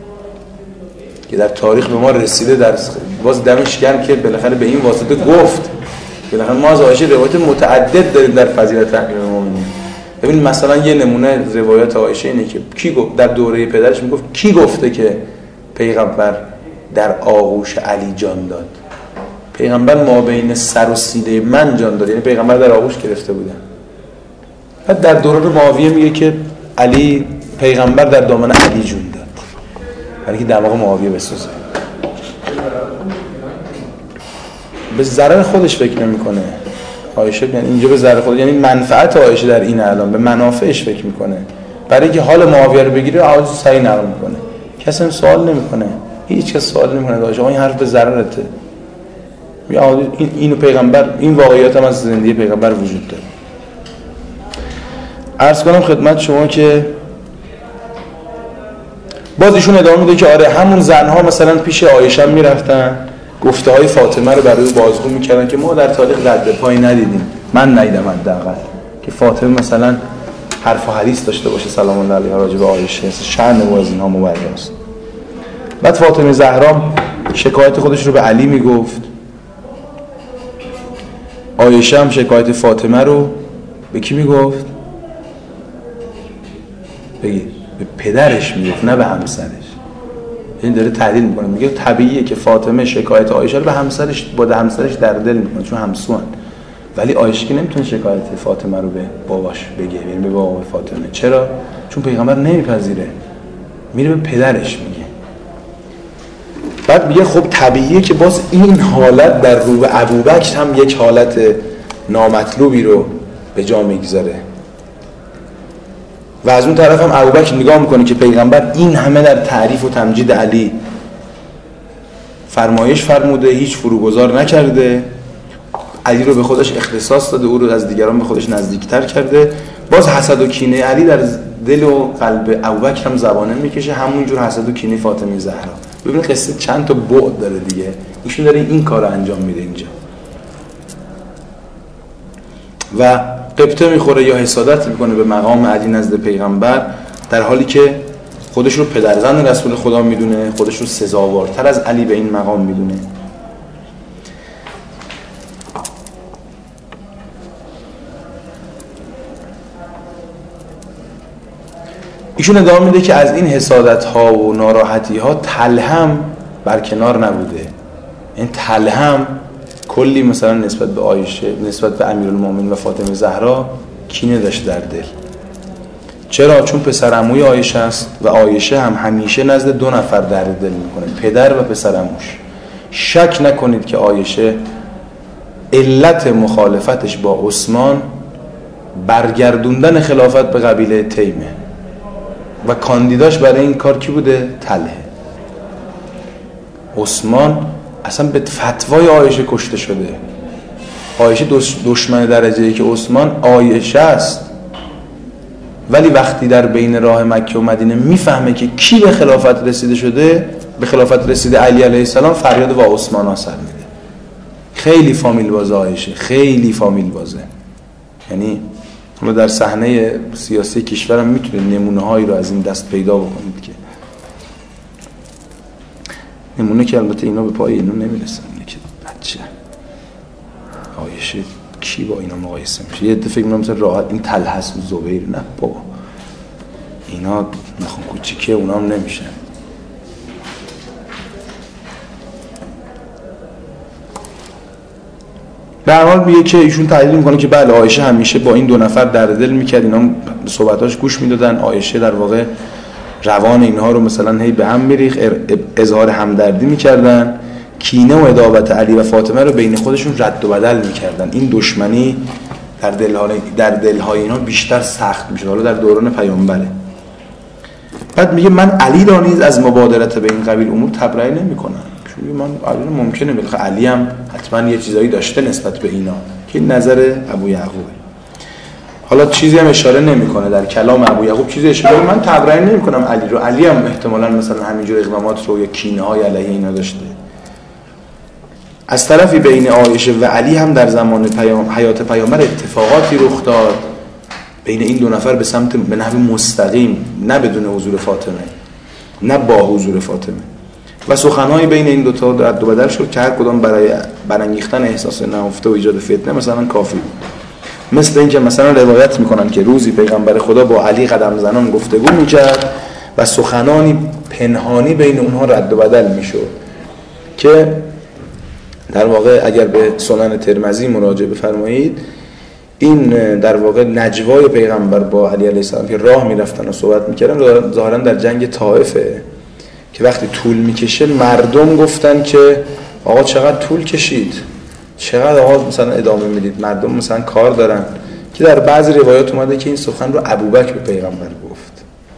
[SPEAKER 1] که در تاریخ به ما رسیده. در باز دمش گرم که بالاخره به این واسطه گفت. بالاخره ما از عایشه روایت متعدد داریم در فضیلت امیرالمومنین. ببین مثلا یه نمونه روایت عایشه اینه که کی گفت در دوره پدرش میگفت کی گفته که پیغمبر در آغوش علی جان داد؟ پیغمبر ما بین سر و سینه من جان داد، یعنی پیغمبر در آغوش گرفته بودن. بعد در دوران معاویه میگه که علی پیغمبر در دامن علی جون داد، برای اینکه دماغ معاویه بسوزه. به ضرر خودش فکر نمیکنه. عایشه یعنی اینجا به ضرر خود، یعنی منفعت عایشه در این الان به منافعش فکر میکنه، برای اینکه حال معاویه رو بگیره عایشه صحیح نقل میکنه. کسی هم سوال نمیکنه، هیچ کس سوال نمیکنه عایشه این حرف به ضررته. این اینو پیغمبر، این واقعیت هم از زندگی پیغمبر وجود داره. عرض کنم خدمت شما که باز ایشون ادامه میده که آره همون زنها مثلا پیش عایشه میرفتن گفته های فاطمه رو برای بازگو میکردن که ما در تاریخ رد پای ندیدیم، من ندیدم حداقل که فاطمه مثلا حرف و حدیث داشته باشه سلام الله علیها راجع به عایشه، شأن و از اینها مبرز. بعد فاطمه زهرا شکایت خودش رو به علی میگفت، عایشه هم شکایت فاطمه رو به کی میگفت؟ بگید به پدرش میگفت، نه به همسرش. این داره تعدیل میکنه، میگه طبیعیه که فاطمه شکایت عایشه رو به همسرش با همسرش در دل میکنه چون همسوان، ولی عایشه که نمیتونه شکایت فاطمه رو به باباش بگه، یعنی به بابا فاطمه. چرا؟ چون پیغمبر نمیپذیره، میره به پدرش میگه. بعد میگه خب طبیعیه که باز این حالت در رو به ابوبکر هم یک حالت نامطلوبی رو به جا میگذاره و از اون طرف هم ابوبکر نگاه میکنه که پیغمبر این همه در تعریف و تمجید علی فرمایش فرموده، هیچ فروگذار نکرده، علی رو به خودش اختصاص داده، او رو از دیگران به خودش نزدیکتر کرده، باز حسد و کینه علی در دل و قلب ابوبکر هم زبانه میکشه، همونجور حسد و کینه فاطمه زهرا. ببینید قصه چند تا بعد داره دیگه، ایشون داره این کار رو انجام میده اینجا و قبطه میخوره یا حسادت میکنه به مقام علی نزد پیغمبر، در حالی که خودش رو پدرزن رسول خدا میدونه، خودش رو سزاوارتر از علی به این مقام میدونه. ایشون ادامه میده که از این حسادت ها و ناراحتی ها تلهم برکنار نبوده. این تلهم کلی مثلا نسبت به عایشه، نسبت به امیرالمومنین و فاطمه زهرا کینه داشت در دل. چرا؟ چون پسر عموی عایشه است و عایشه هم همیشه نزد دو نفر درد دل میکنه، پدر و پسر عموش. شک نکنید که عایشه علت مخالفتش با عثمان برگردوندن خلافت به قبیله تیمه و کاندیداش برای این کار کی بوده؟ طلحه. عثمان اصلا به فتوای عایشه کشته شده. عایشه دشمن درجه ای که عثمان عایشه است، ولی وقتی در بین راه مکه و مدینه میفهمه که کی به خلافت رسیده شده، به خلافت رسیده علی علیه السلام، فریاد با عثمان ها سر میده. خیلی فامیل بازه عایشه، خیلی فامیل بازه. یعنی ما در صحنه سیاسی کشورم میتونه نمونه هایی رو از این دست پیدا بکنید که نمونه که البته اینا به پای اینا نمیرسن، اینه که بچه عایشه کی با اینا مقایسه میشه؟ یه دفعه فکر می‌کنم مثلا راحت این طلحه و زبیر، نه بابا اینا نخون کوچیکه، اونا هم نمیشن. به هر حال میگه که ایشون تحلیل میکنه که بله عایشه همیشه با این دو نفر درد دل میکرد، اینا به صحبتاش گوش میدادن، عایشه در واقع روان اینها رو مثلا هی به هم میریخ، اظهار همدردی میکردن، کینه و عداوت علی و فاطمه رو بین خودشون رد و بدل میکردن. این دشمنی در دلهای در دلهای اینا بیشتر سخت میشه، حالا در دوران پیامبره. بعد میگه من علی را نیز از مبادرت به این قبیل امور تبرئه نمیکنم. من علی ممکنه بلکه علی هم حتما یه چیزایی داشته نسبت به اینا که نظر ابو یعقوبه. حالا چیزی هم اشاره نمیکنه در کلام ابو یعقوب، چیزی اشاره من تبرئه نمیکنم علی رو. علی هم احتمالاً مثلا همینجور اقدامات رو یا کینه های علیه اینا داشته. از طرفی بین عایشه و علی هم در زمان پیام حیات پیامبر اتفاقاتی رخ داد بین این دو نفر به سمت به نحو مستقیم، نه بدون حضور فاطمه، نه با حضور فاطمه، و سخن‌های بین این دو تا رد و بدل شد که هر کدام برای برانگیختن احساس نهفته و ایجاد فتنه مثلا کافی بود. مثل اینکه مثلا روایت میکنن که روزی پیغمبر خدا با علی قدم زنان گفتگو میکرد و سخنانی پنهانی بین اونها رد و بدل میشد که در واقع اگر به سنن ترمذی مراجعه بفرمایید، این در واقع نجوای پیغمبر با علی علیه السلام که راه میرفتن و صحبت میکردن ظاهرا در جنگ طائفه که وقتی طول میکشه مردم گفتن که آقا چقدر طول کشید، چقدر آقا مثلا ادامه میدید؟ مردم مثلا کار دارن که در بعضی روایات اومده که این سخن رو ابوبکر به پیغمبر گفت.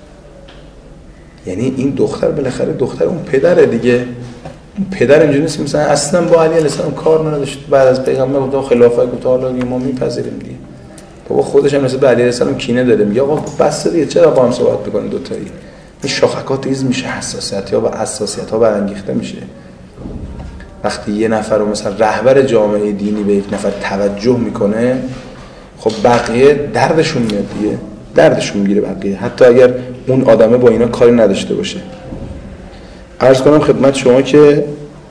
[SPEAKER 1] یعنی این دختر بالاخره دختر اون پدره دیگه. اون پدر اینجوری نیست مثلا اصلا با علی علیه السلام کار نداشت، بعد از پیغمبر گفت خلافت گفت حالا ما میپذیریم دیگه. بابا خودش هم مثلا به علی علیه السلام کینه داره، میگه آقا بس دیگه چرا با هم صحبت میکنید دو تایی؟ این شاخکات ریز میشه، حساسیت ها و حساسیت ها برانگیخته میشه. وقتی یه نفر رو مثلا رهبر جامعه دینی به یک نفر توجه میکنه، خب بقیه دردشون میاد دیگه، دردشون میگیره بقیه، حتی اگر اون آدمه با اینا کاری نداشته باشه. عرض کنم خدمت شما که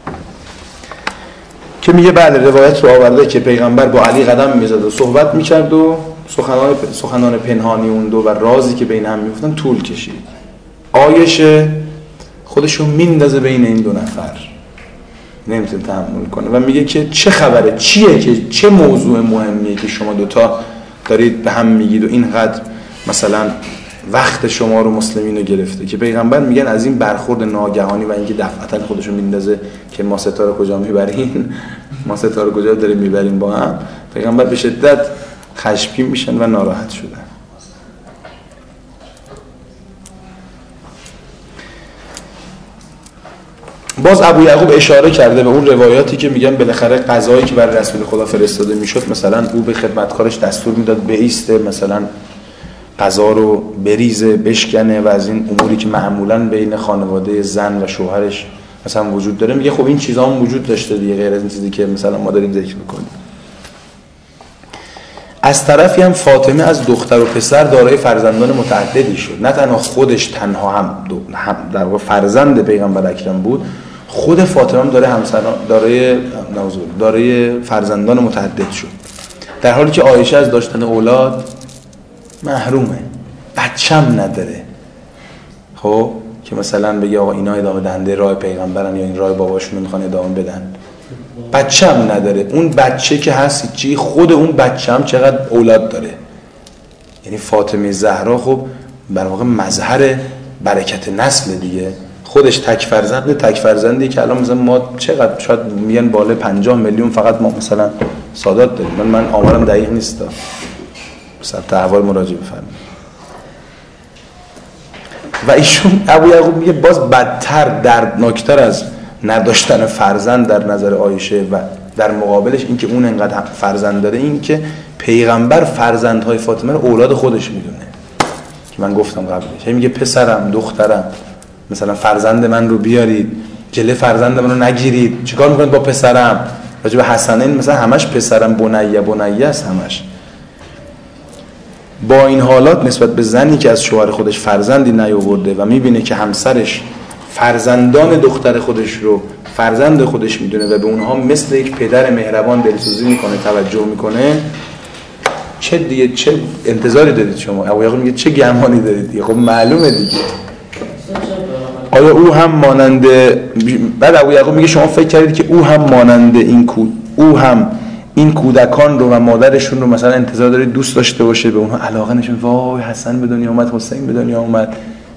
[SPEAKER 1] که میگه بله روایت رو آورده که پیغمبر با علی قدم میزد و صحبت میکرد و سخنان سخنان پنهانی اون دو و رازی که بین هم میگفتن طول کشید. عایشه خودشو میندازه بین این دو نفر، نمیتونه تحمل کنه و میگه که چه خبره، چیه که چه موضوع مهمیه که شما دوتا دارید به هم میگید و اینقدر مثلا وقت شما رو مسلمین رو گرفته. که پیغمبر میگن از این برخورد ناگهانی و اینکه دفعتا خودشون میندازه که ما ستاره کجا میبرین، ما ستاره کجا داریم میبریم با هم، پیغمبر به شدت خشمگین میشن و ناراحت شدن. باز ابو یعقوب اشاره کرده به اون روایاتی که میگن بالاخره قضایی که بر رسول خدا فرستاده میشد، مثلا او به خدمتکارش دستور میداد بایسته مثلا قضا رو بریزه بشکنه و از این اموری که معمولا بین خانواده زن و شوهرش مثلا وجود داره. میگه خب این چیزا هم وجود داشته دیگه، غیر از این چیزی که مثلا ما داریم ذکر میکنیم. از طرفی هم فاطمه از دختر و پسر دارای فرزندان متعددی شد. نه تنها خودش تنها هم, هم در واقع فرزند پیغمبر اکرم بود، خود فاطمه هم داره همسران دارای دارای فرزندان متعدد شد، در حالی که عایشه از داشتن اولاد محرومه، بچه‌م نداره. خب که مثلا بگه آقا اینا ادامه دهنده راه پیغمبرن یا این راه باباشون رو میخوان ادامه بدن، بچه‌م نداره. اون بچه که هست چی، خود اون بچه هم چقدر اولاد داره. یعنی فاطمه زهرا خب در واقع مظهر برکت نسل دیگه، خودش تک فرزنده، تک فرزندی که الان مثلا ما چقدر شاید میگن بالا پنجاه میلیون فقط ما مثلا سادات داریم. من من آمارم دقیق نیست، ثبت احوال مراجعه بفرمایید. و ایشون ابو یعقوب میگه باز بدتر دردناکتر از نداشتن فرزند در نظر عایشه و در مقابلش این که اون انقدر فرزند داره، این که پیغمبر فرزندهای فاطمه رو اولاد خودش میدونه که من گفتم قبلش. میگه پسرم دخترم مثلا فرزند من رو بیارید، جلوی فرزند من رو نگیرید. چیکار میکنید با پسرم؟ راجع به حسنین مثلا همش پسرم بنیه بنیه است همش. با این حالات نسبت به زنی که از شوهر خودش فرزندی نیاورده و میبینه که همسرش فرزندان دختر خودش رو فرزند خودش میدونه و به اونها مثل یک پدر مهربان دلسوزی میکنه، توجه میکنه، چه دیگه چه انتظاری دارید شما؟ ابو یعقوب میگه چه گمانی دارید دیگه؟ خب معلومه دیگه. آیا او هم مانند بعد ابو یعقوب میگه شما فکر کردید که او هم مانند این کود او هم این کودکان رو و مادرشون رو مثلا انتظار داره دوست داشته باشه، به اونها علاقه نشون، وای حسن به دنیا اومد، حسین به دنیا اومد.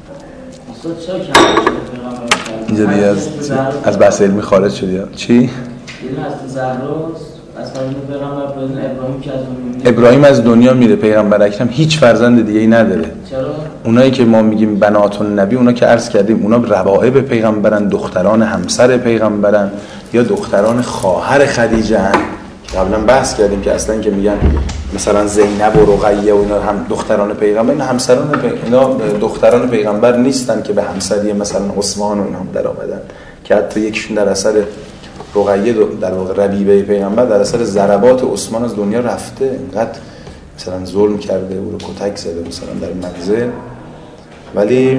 [SPEAKER 1] اینجا دیگه از از بحث علمی خارج شدی. چی؟
[SPEAKER 2] یعنی از زهراست، از پیغمبر ابراهیم که از دنیا
[SPEAKER 1] ابراهیم از دنیا میره، پیغمبر اکرم هیچ فرزند دیگه ای نداره.
[SPEAKER 2] چرا؟
[SPEAKER 1] اونایی که ما میگیم بنات النبی، اونا که عرض کردیم اونا ربائب پیغمبرن، دختران همسر پیغمبرن یا دختران خواهر خدیجه ان. قبلا بحث کردیم که اصلا که میگن مثلا زینب و رقیه و اینا هم دختران پیغمبر، اینا همسران پیغمبر، اینا دختران پیغمبر نیستن که به همسری مثلا عثمان و اینا هم در آمدن، که حتی یکیشون در اثر رقیه در واقع ربیبه پیغمبر در اثر ضربات عثمان از دنیا رفته، اینقدر مثلا ظلم کرده او رو کتک زده مثلا در منزل. ولی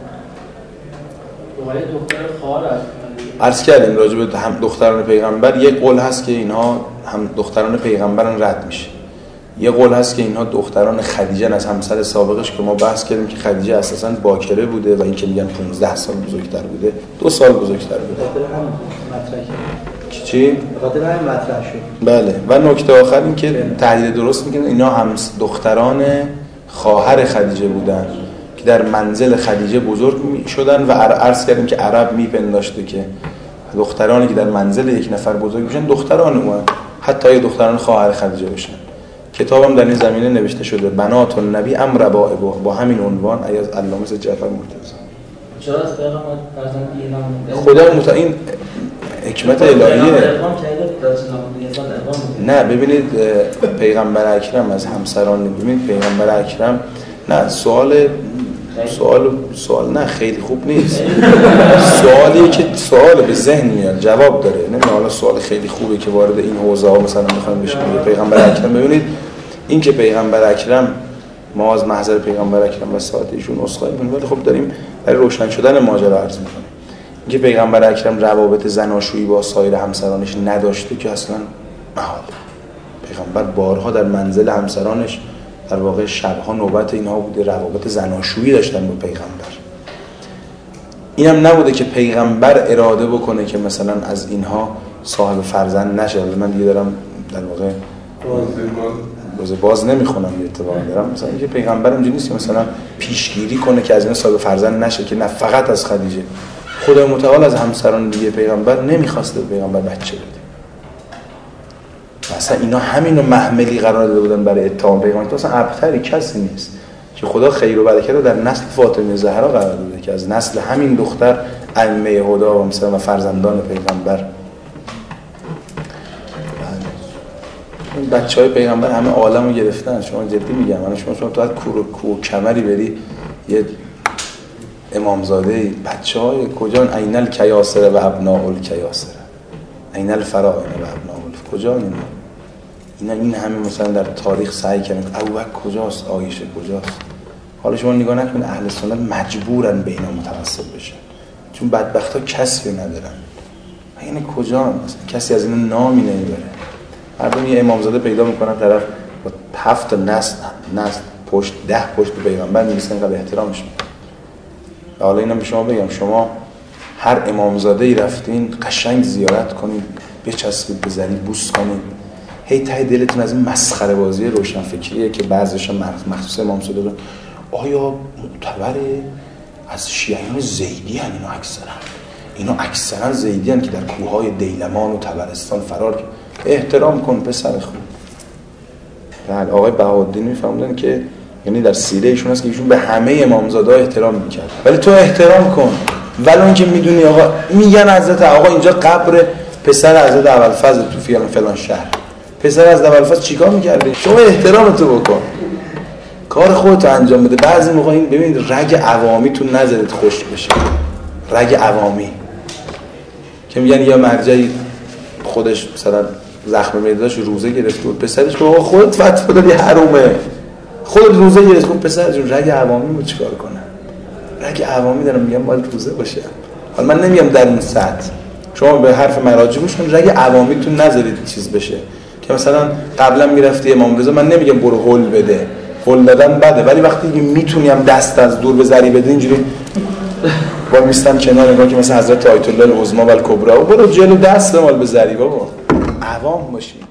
[SPEAKER 2] دختر خواهر
[SPEAKER 1] عرض کردیم راجع به هم دختران پیغمبر یک قول هست که اینها هم دختران پیغمبرن رد میشه، یه قول هست که اینها دختران خدیجه از همسر سابقش، که ما بحث کردیم که خدیجه اساساً باکره بوده و این که میگن پانزده سال بزرگتر بوده، دو سال بزرگتر بوده. چی؟
[SPEAKER 3] به خاطر همین مطرح شد.
[SPEAKER 1] بله. و نکته آخر این که تحلیل درست میکنه اینا هم دختران خواهر خدیجه بودن که در منزل خدیجه بزرگ شدن و عرض کردیم که عرب میپنداشته که دخترانی که در منزل یک نفر بزرگ میشن دختران اون، حتی یه دختران خواهر خدیجه بشن. کتابم در این زمینه نوشته شده، بنات النبی ام ربائبه، با همین عنوان از علامه جعفر مرتضی.
[SPEAKER 2] چرا از پیغمبر فرزند ایران
[SPEAKER 1] خدا مت این حکمت الهیه. نه ببینید پیغمبر اکرم از همسران، ببینید پیغمبر اکرم، نه سوال سوال سوال نه خیلی خوب نیست. سوالی که سوال به ذهن میاد جواب داره، نه حالا سوال خیلی خوبه که وارد این حوزه ها مثلا میخوایم بشیم. پیغمبر اکرم، ببینید این که پیغمبر اکرم، ما از محضر پیغمبر اکرم و ساعت ایشون اسخای می‌کنیم، ولی خب داریم برای روشن شدن ماجرا عرض می‌کنیم. اینکه پیغمبر اکرم روابط زناشویی با سایر همسرانش نداشته که اصلا محال. پیغمبر بارها در منزل همسرانش در واقع شبها نوبت اینها بوده، روابط زناشویی داشتن با پیغمبر. اینم نبوده که پیغمبر اراده بکنه که مثلا از اینها صاحب فرزند نشه. من دیگه دارم در واقع باز باز نمیخونم یه اتفاقی دارم، مثلا اینکه پیغمبر اینجوری نیست که مثلا پیشگیری کنه که از اینا صاحب فرزند نشه، که نه فقط از خدیجه. خدای متعال از همسران دیگه پیغمبر نمیخواسته پیغمبر بچه بده. مثلا اینا همینو محملی قرار داده بودن برای اتهام پیغمبر. اصلا ابتری کسی نیست که خدا خیر و برکت رو در نسل فاطمه زهرا قرار داده که از نسل همین دختر ائمه هدی و مثلا و فرزندان پیغمبر این بچهای پیغمبر همه عالمو گرفتن. شما جدی میگم، من شما شما تو از کور کو کمری بری یه امامزاده بچهای کجا؟ عین الکیاسر و ابناء الکیاسر، عین الفراعنه و ابناء الف، کجا اینا؟ اینا این همه مثلا در تاریخ سعی کردن ابوبکر کجاست، عایشه کجاست. حالا شما نگاه نکنید اهل سنت مجبورن به اینا متوسل بشن چون بدبختا کسی ندارن. این کجا؟ مثلا کسی از اینا نامی نمیبره. مردم یه امامزاده پیدا میکنن طرف با هفت نسل نسل پشت ده پشت پیغمبر میرسن، اینقدر احترامش میکنن. حالا اینم به شما بگم، شما هر امامزاده‌ای رفتین قشنگ زیارت کنید، بچسبید به زری بوس کنید، هی ته دلتون از این مسخره بازی روشنفکریه که بعضیش هم مخصوص امامزاده دارن. آیا معتبره از شیعیان زیدی هن اینا اکثرا؟ اینا اکثرا زیدی هن که در کوههای دیلمان و طبرستان فرار کرد. احترام کن پسر خوب. بله آقای بهاءالدین میفهمدن که یعنی در سیره ایشون هست که ایشون به همه امامزاده احترام میکرد، ولی تو احترام کن. ولی اون که میدونی آقا میگن حضرت آقا اینجا قبر پسر حضرت ابوالفضل تو فلان فلان شهر، پسر از ابوالفضل چیکار میکرده؟ شما احترامتو بکن، کار خودتو انجام بده. بعضی موقع این ببینید رگ عوامی تو نذارید خشک بشه. رگ عوامی که میگن یا مرجعی خودش مثلا زخم معده‌اش روزه گرفته بود، پسرش گفت خودت فتوا دادی حرومه، خودت روزه گرفتی. خب پسر جون رگ عوامی رو چیکار کنن؟ رگ عوامی دارم میگم باید روزه باشه. حالا من نمیگم در این سطح، شما به حرف مراجع گوش کن، رگ عوامیتون نذارید چیز بشه که مثلا قبلا میرفتی امام رضا، من نمیگم برو هول بده، هول دادن بده، ولی وقتی میتونی هم دست از دور به ذری بده اینجوری با میستم کنار نگاه که مثلا حضرت آیت الله العظما و الکبری، برو جلو دست مال به ذری بابا، عوام باشی.